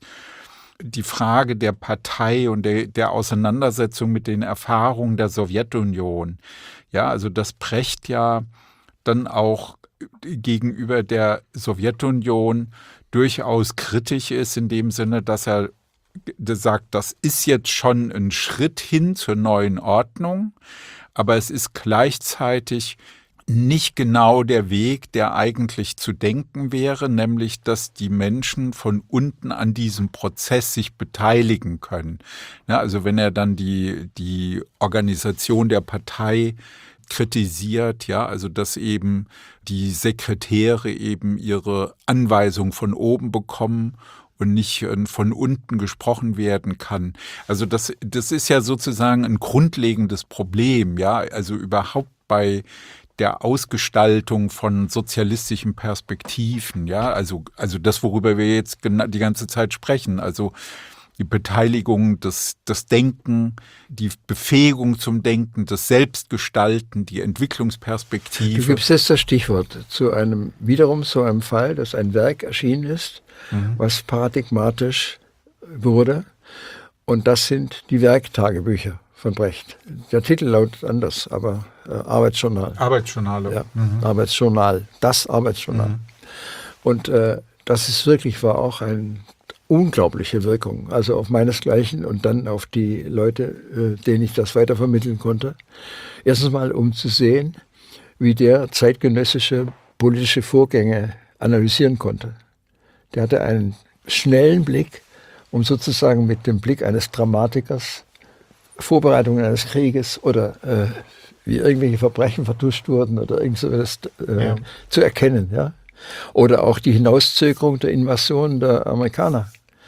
die Frage der Partei und der, der Auseinandersetzung mit den Erfahrungen der Sowjetunion. Ja, also das Brecht ja dann auch gegenüber der Sowjetunion durchaus kritisch ist, in dem Sinne, dass er sagt, das ist jetzt schon ein Schritt hin zur neuen Ordnung, aber es ist gleichzeitig nicht genau der Weg, der eigentlich zu denken wäre, nämlich, dass die Menschen von unten an diesem Prozess sich beteiligen können. Ja, also wenn er dann die, die Organisation der Partei kritisiert, ja, also dass eben die Sekretäre eben ihre Anweisung von oben bekommen und nicht von unten gesprochen werden kann. Also das, das ist ja sozusagen ein grundlegendes Problem, ja, also überhaupt bei der Ausgestaltung von sozialistischen Perspektiven, ja, also, also das, worüber wir jetzt die ganze Zeit sprechen, also die Beteiligung, das, das Denken, die Befähigung zum Denken, das Selbstgestalten, die Entwicklungsperspektive. Du gibst jetzt das Stichwort zu einem, wiederum so einem Fall, dass ein Werk erschienen ist, mhm. was paradigmatisch wurde. Und das sind die Werktagebücher von Brecht. Der Titel lautet anders, aber äh, Arbeitsjournal. Arbeitsjournale. Ja, mhm. Arbeitsjournal, das Arbeitsjournal. Mhm. Und äh, das ist wirklich, war auch ein unglaubliche Wirkung, also auf meinesgleichen und dann auf die Leute, äh, denen ich das weitervermitteln konnte. Erstens mal, um zu sehen, wie der zeitgenössische politische Vorgänge analysieren konnte. Der hatte einen schnellen Blick, um sozusagen mit dem Blick eines Dramatikers Vorbereitungen eines Krieges oder äh, wie irgendwelche Verbrechen vertuscht wurden oder irgend sowas äh, ja. zu erkennen. Ja? Oder auch die Hinauszögerung der Invasion der Amerikaner,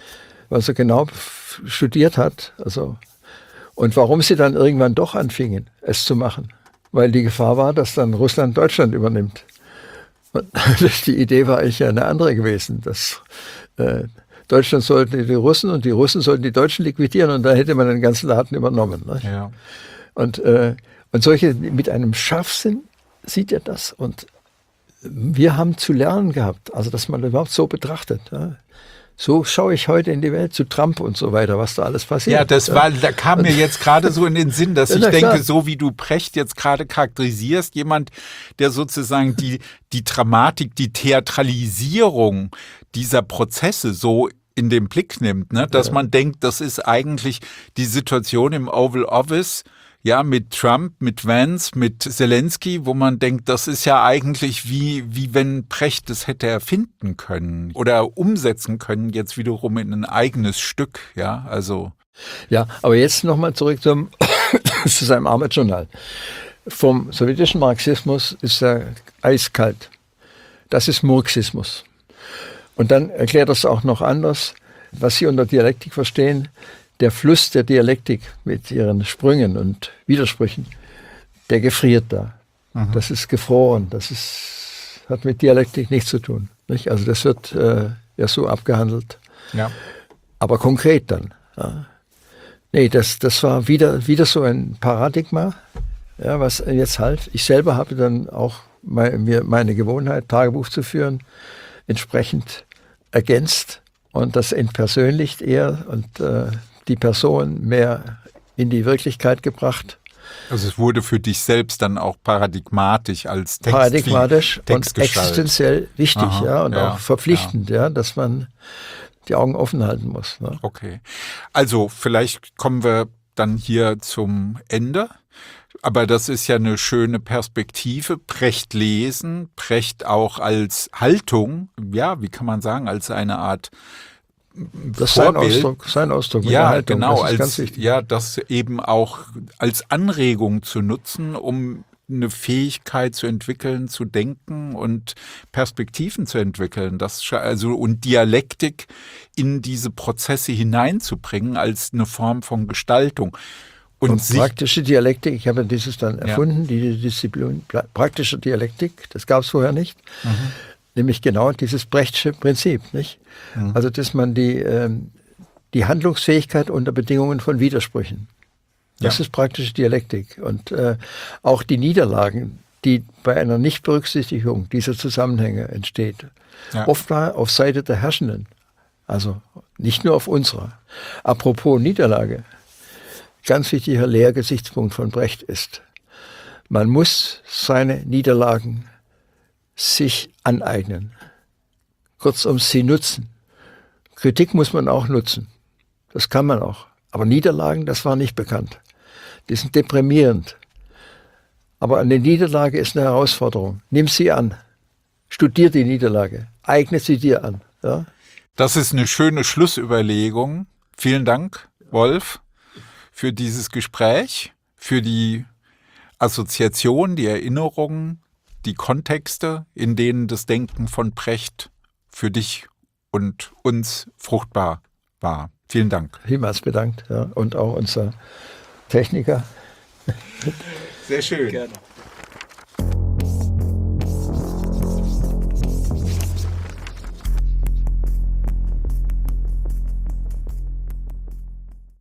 was er genau studiert hat. Also, und warum sie dann irgendwann doch anfingen, es zu machen. Weil die Gefahr war, dass dann Russland Deutschland übernimmt. Und die Idee war eigentlich eine andere gewesen, dass äh, Deutschland sollten die Russen und die Russen sollten die Deutschen liquidieren und da hätte man den ganzen Laden übernommen. Ne? Ja. Und, äh, und solche mit einem Scharfsinn sieht er das. Und wir haben zu lernen gehabt, also dass man überhaupt so betrachtet. Ja? So schaue ich heute in die Welt zu Trump und so weiter, was da alles passiert. Ja, das war, da kam mir jetzt gerade so in den Sinn, dass ich denke, klar. So wie du Brecht jetzt gerade charakterisierst, jemand, der sozusagen die, die Dramatik, die Theatralisierung dieser Prozesse so in den Blick nimmt, ne? Dass ja. man denkt, das ist eigentlich die Situation im Oval Office, ja, mit Trump, mit Vance, mit Zelensky, wo man denkt, das ist ja eigentlich wie, wie wenn Brecht das hätte erfinden können oder umsetzen können, jetzt wiederum in ein eigenes Stück, ja, also. Ja, aber jetzt nochmal zurück zum, zu seinem Arbeitsjournal. Vom sowjetischen Marxismus ist er eiskalt. Das ist Murxismus. Und dann erklärt das auch noch anders, was Sie unter Dialektik verstehen. Der Fluss der Dialektik mit ihren Sprüngen und Widersprüchen, der gefriert da. Mhm. Das ist gefroren. Das ist, hat mit Dialektik nichts zu tun. Nicht? Also das wird äh, ja so abgehandelt. Ja. Aber konkret dann. Ja. Nee, das, das war wieder, wieder so ein Paradigma, ja, was jetzt halt. Ich selber habe dann auch mein, mir meine Gewohnheit, Tagebuch zu führen, entsprechend ergänzt und das entpersönlicht eher und äh, die Person mehr in die Wirklichkeit gebracht. Also es wurde für dich selbst dann auch paradigmatisch als Text, paradigmatisch und existenziell wichtig, Aha, ja, und ja, auch verpflichtend, ja. ja, dass man die Augen offen halten muss. Ne? Okay. Also vielleicht kommen wir dann hier zum Ende. Aber das ist ja eine schöne Perspektive. Brecht lesen, Brecht auch als Haltung, ja, wie kann man sagen, als eine Art Das ist sein Ausdruck, sein Ausdruck. Ja, Haltung. Genau, das ist als, ganz wichtig. Ja, das eben auch als Anregung zu nutzen, um eine Fähigkeit zu entwickeln, zu denken und Perspektiven zu entwickeln, das also und Dialektik in diese Prozesse hineinzubringen als eine Form von Gestaltung. Und, und praktische Dialektik, ich habe dieses dann erfunden, ja. die Disziplin praktische Dialektik, das gab es vorher nicht. Mhm. Nämlich genau dieses Brechtsche Prinzip, nicht? Mhm. Also, dass man die, ähm, die Handlungsfähigkeit unter Bedingungen von Widersprüchen, das ja. ist praktische Dialektik. Und äh, auch die Niederlagen, die bei einer Nichtberücksichtigung dieser Zusammenhänge entsteht, ja. oft mal auf Seite der Herrschenden, also nicht nur auf unserer. Apropos Niederlage, ganz wichtiger Lehrgesichtspunkt von Brecht ist, man muss seine Niederlagen sich aneignen. Kurzum, sie nutzen. Kritik muss man auch nutzen. Das kann man auch. Aber Niederlagen, das war nicht bekannt. Die sind deprimierend. Aber eine Niederlage ist eine Herausforderung. Nimm sie an. Studier die Niederlage. Eigne sie dir an. Ja? Das ist eine schöne Schlussüberlegung. Vielen Dank, Wolf, für dieses Gespräch, für die Assoziation, die Erinnerungen, die Kontexte, in denen das Denken von Brecht für dich und uns fruchtbar war. Vielen Dank. Vielmals bedankt. Ja. Und auch unser Techniker. Sehr schön. Gerne.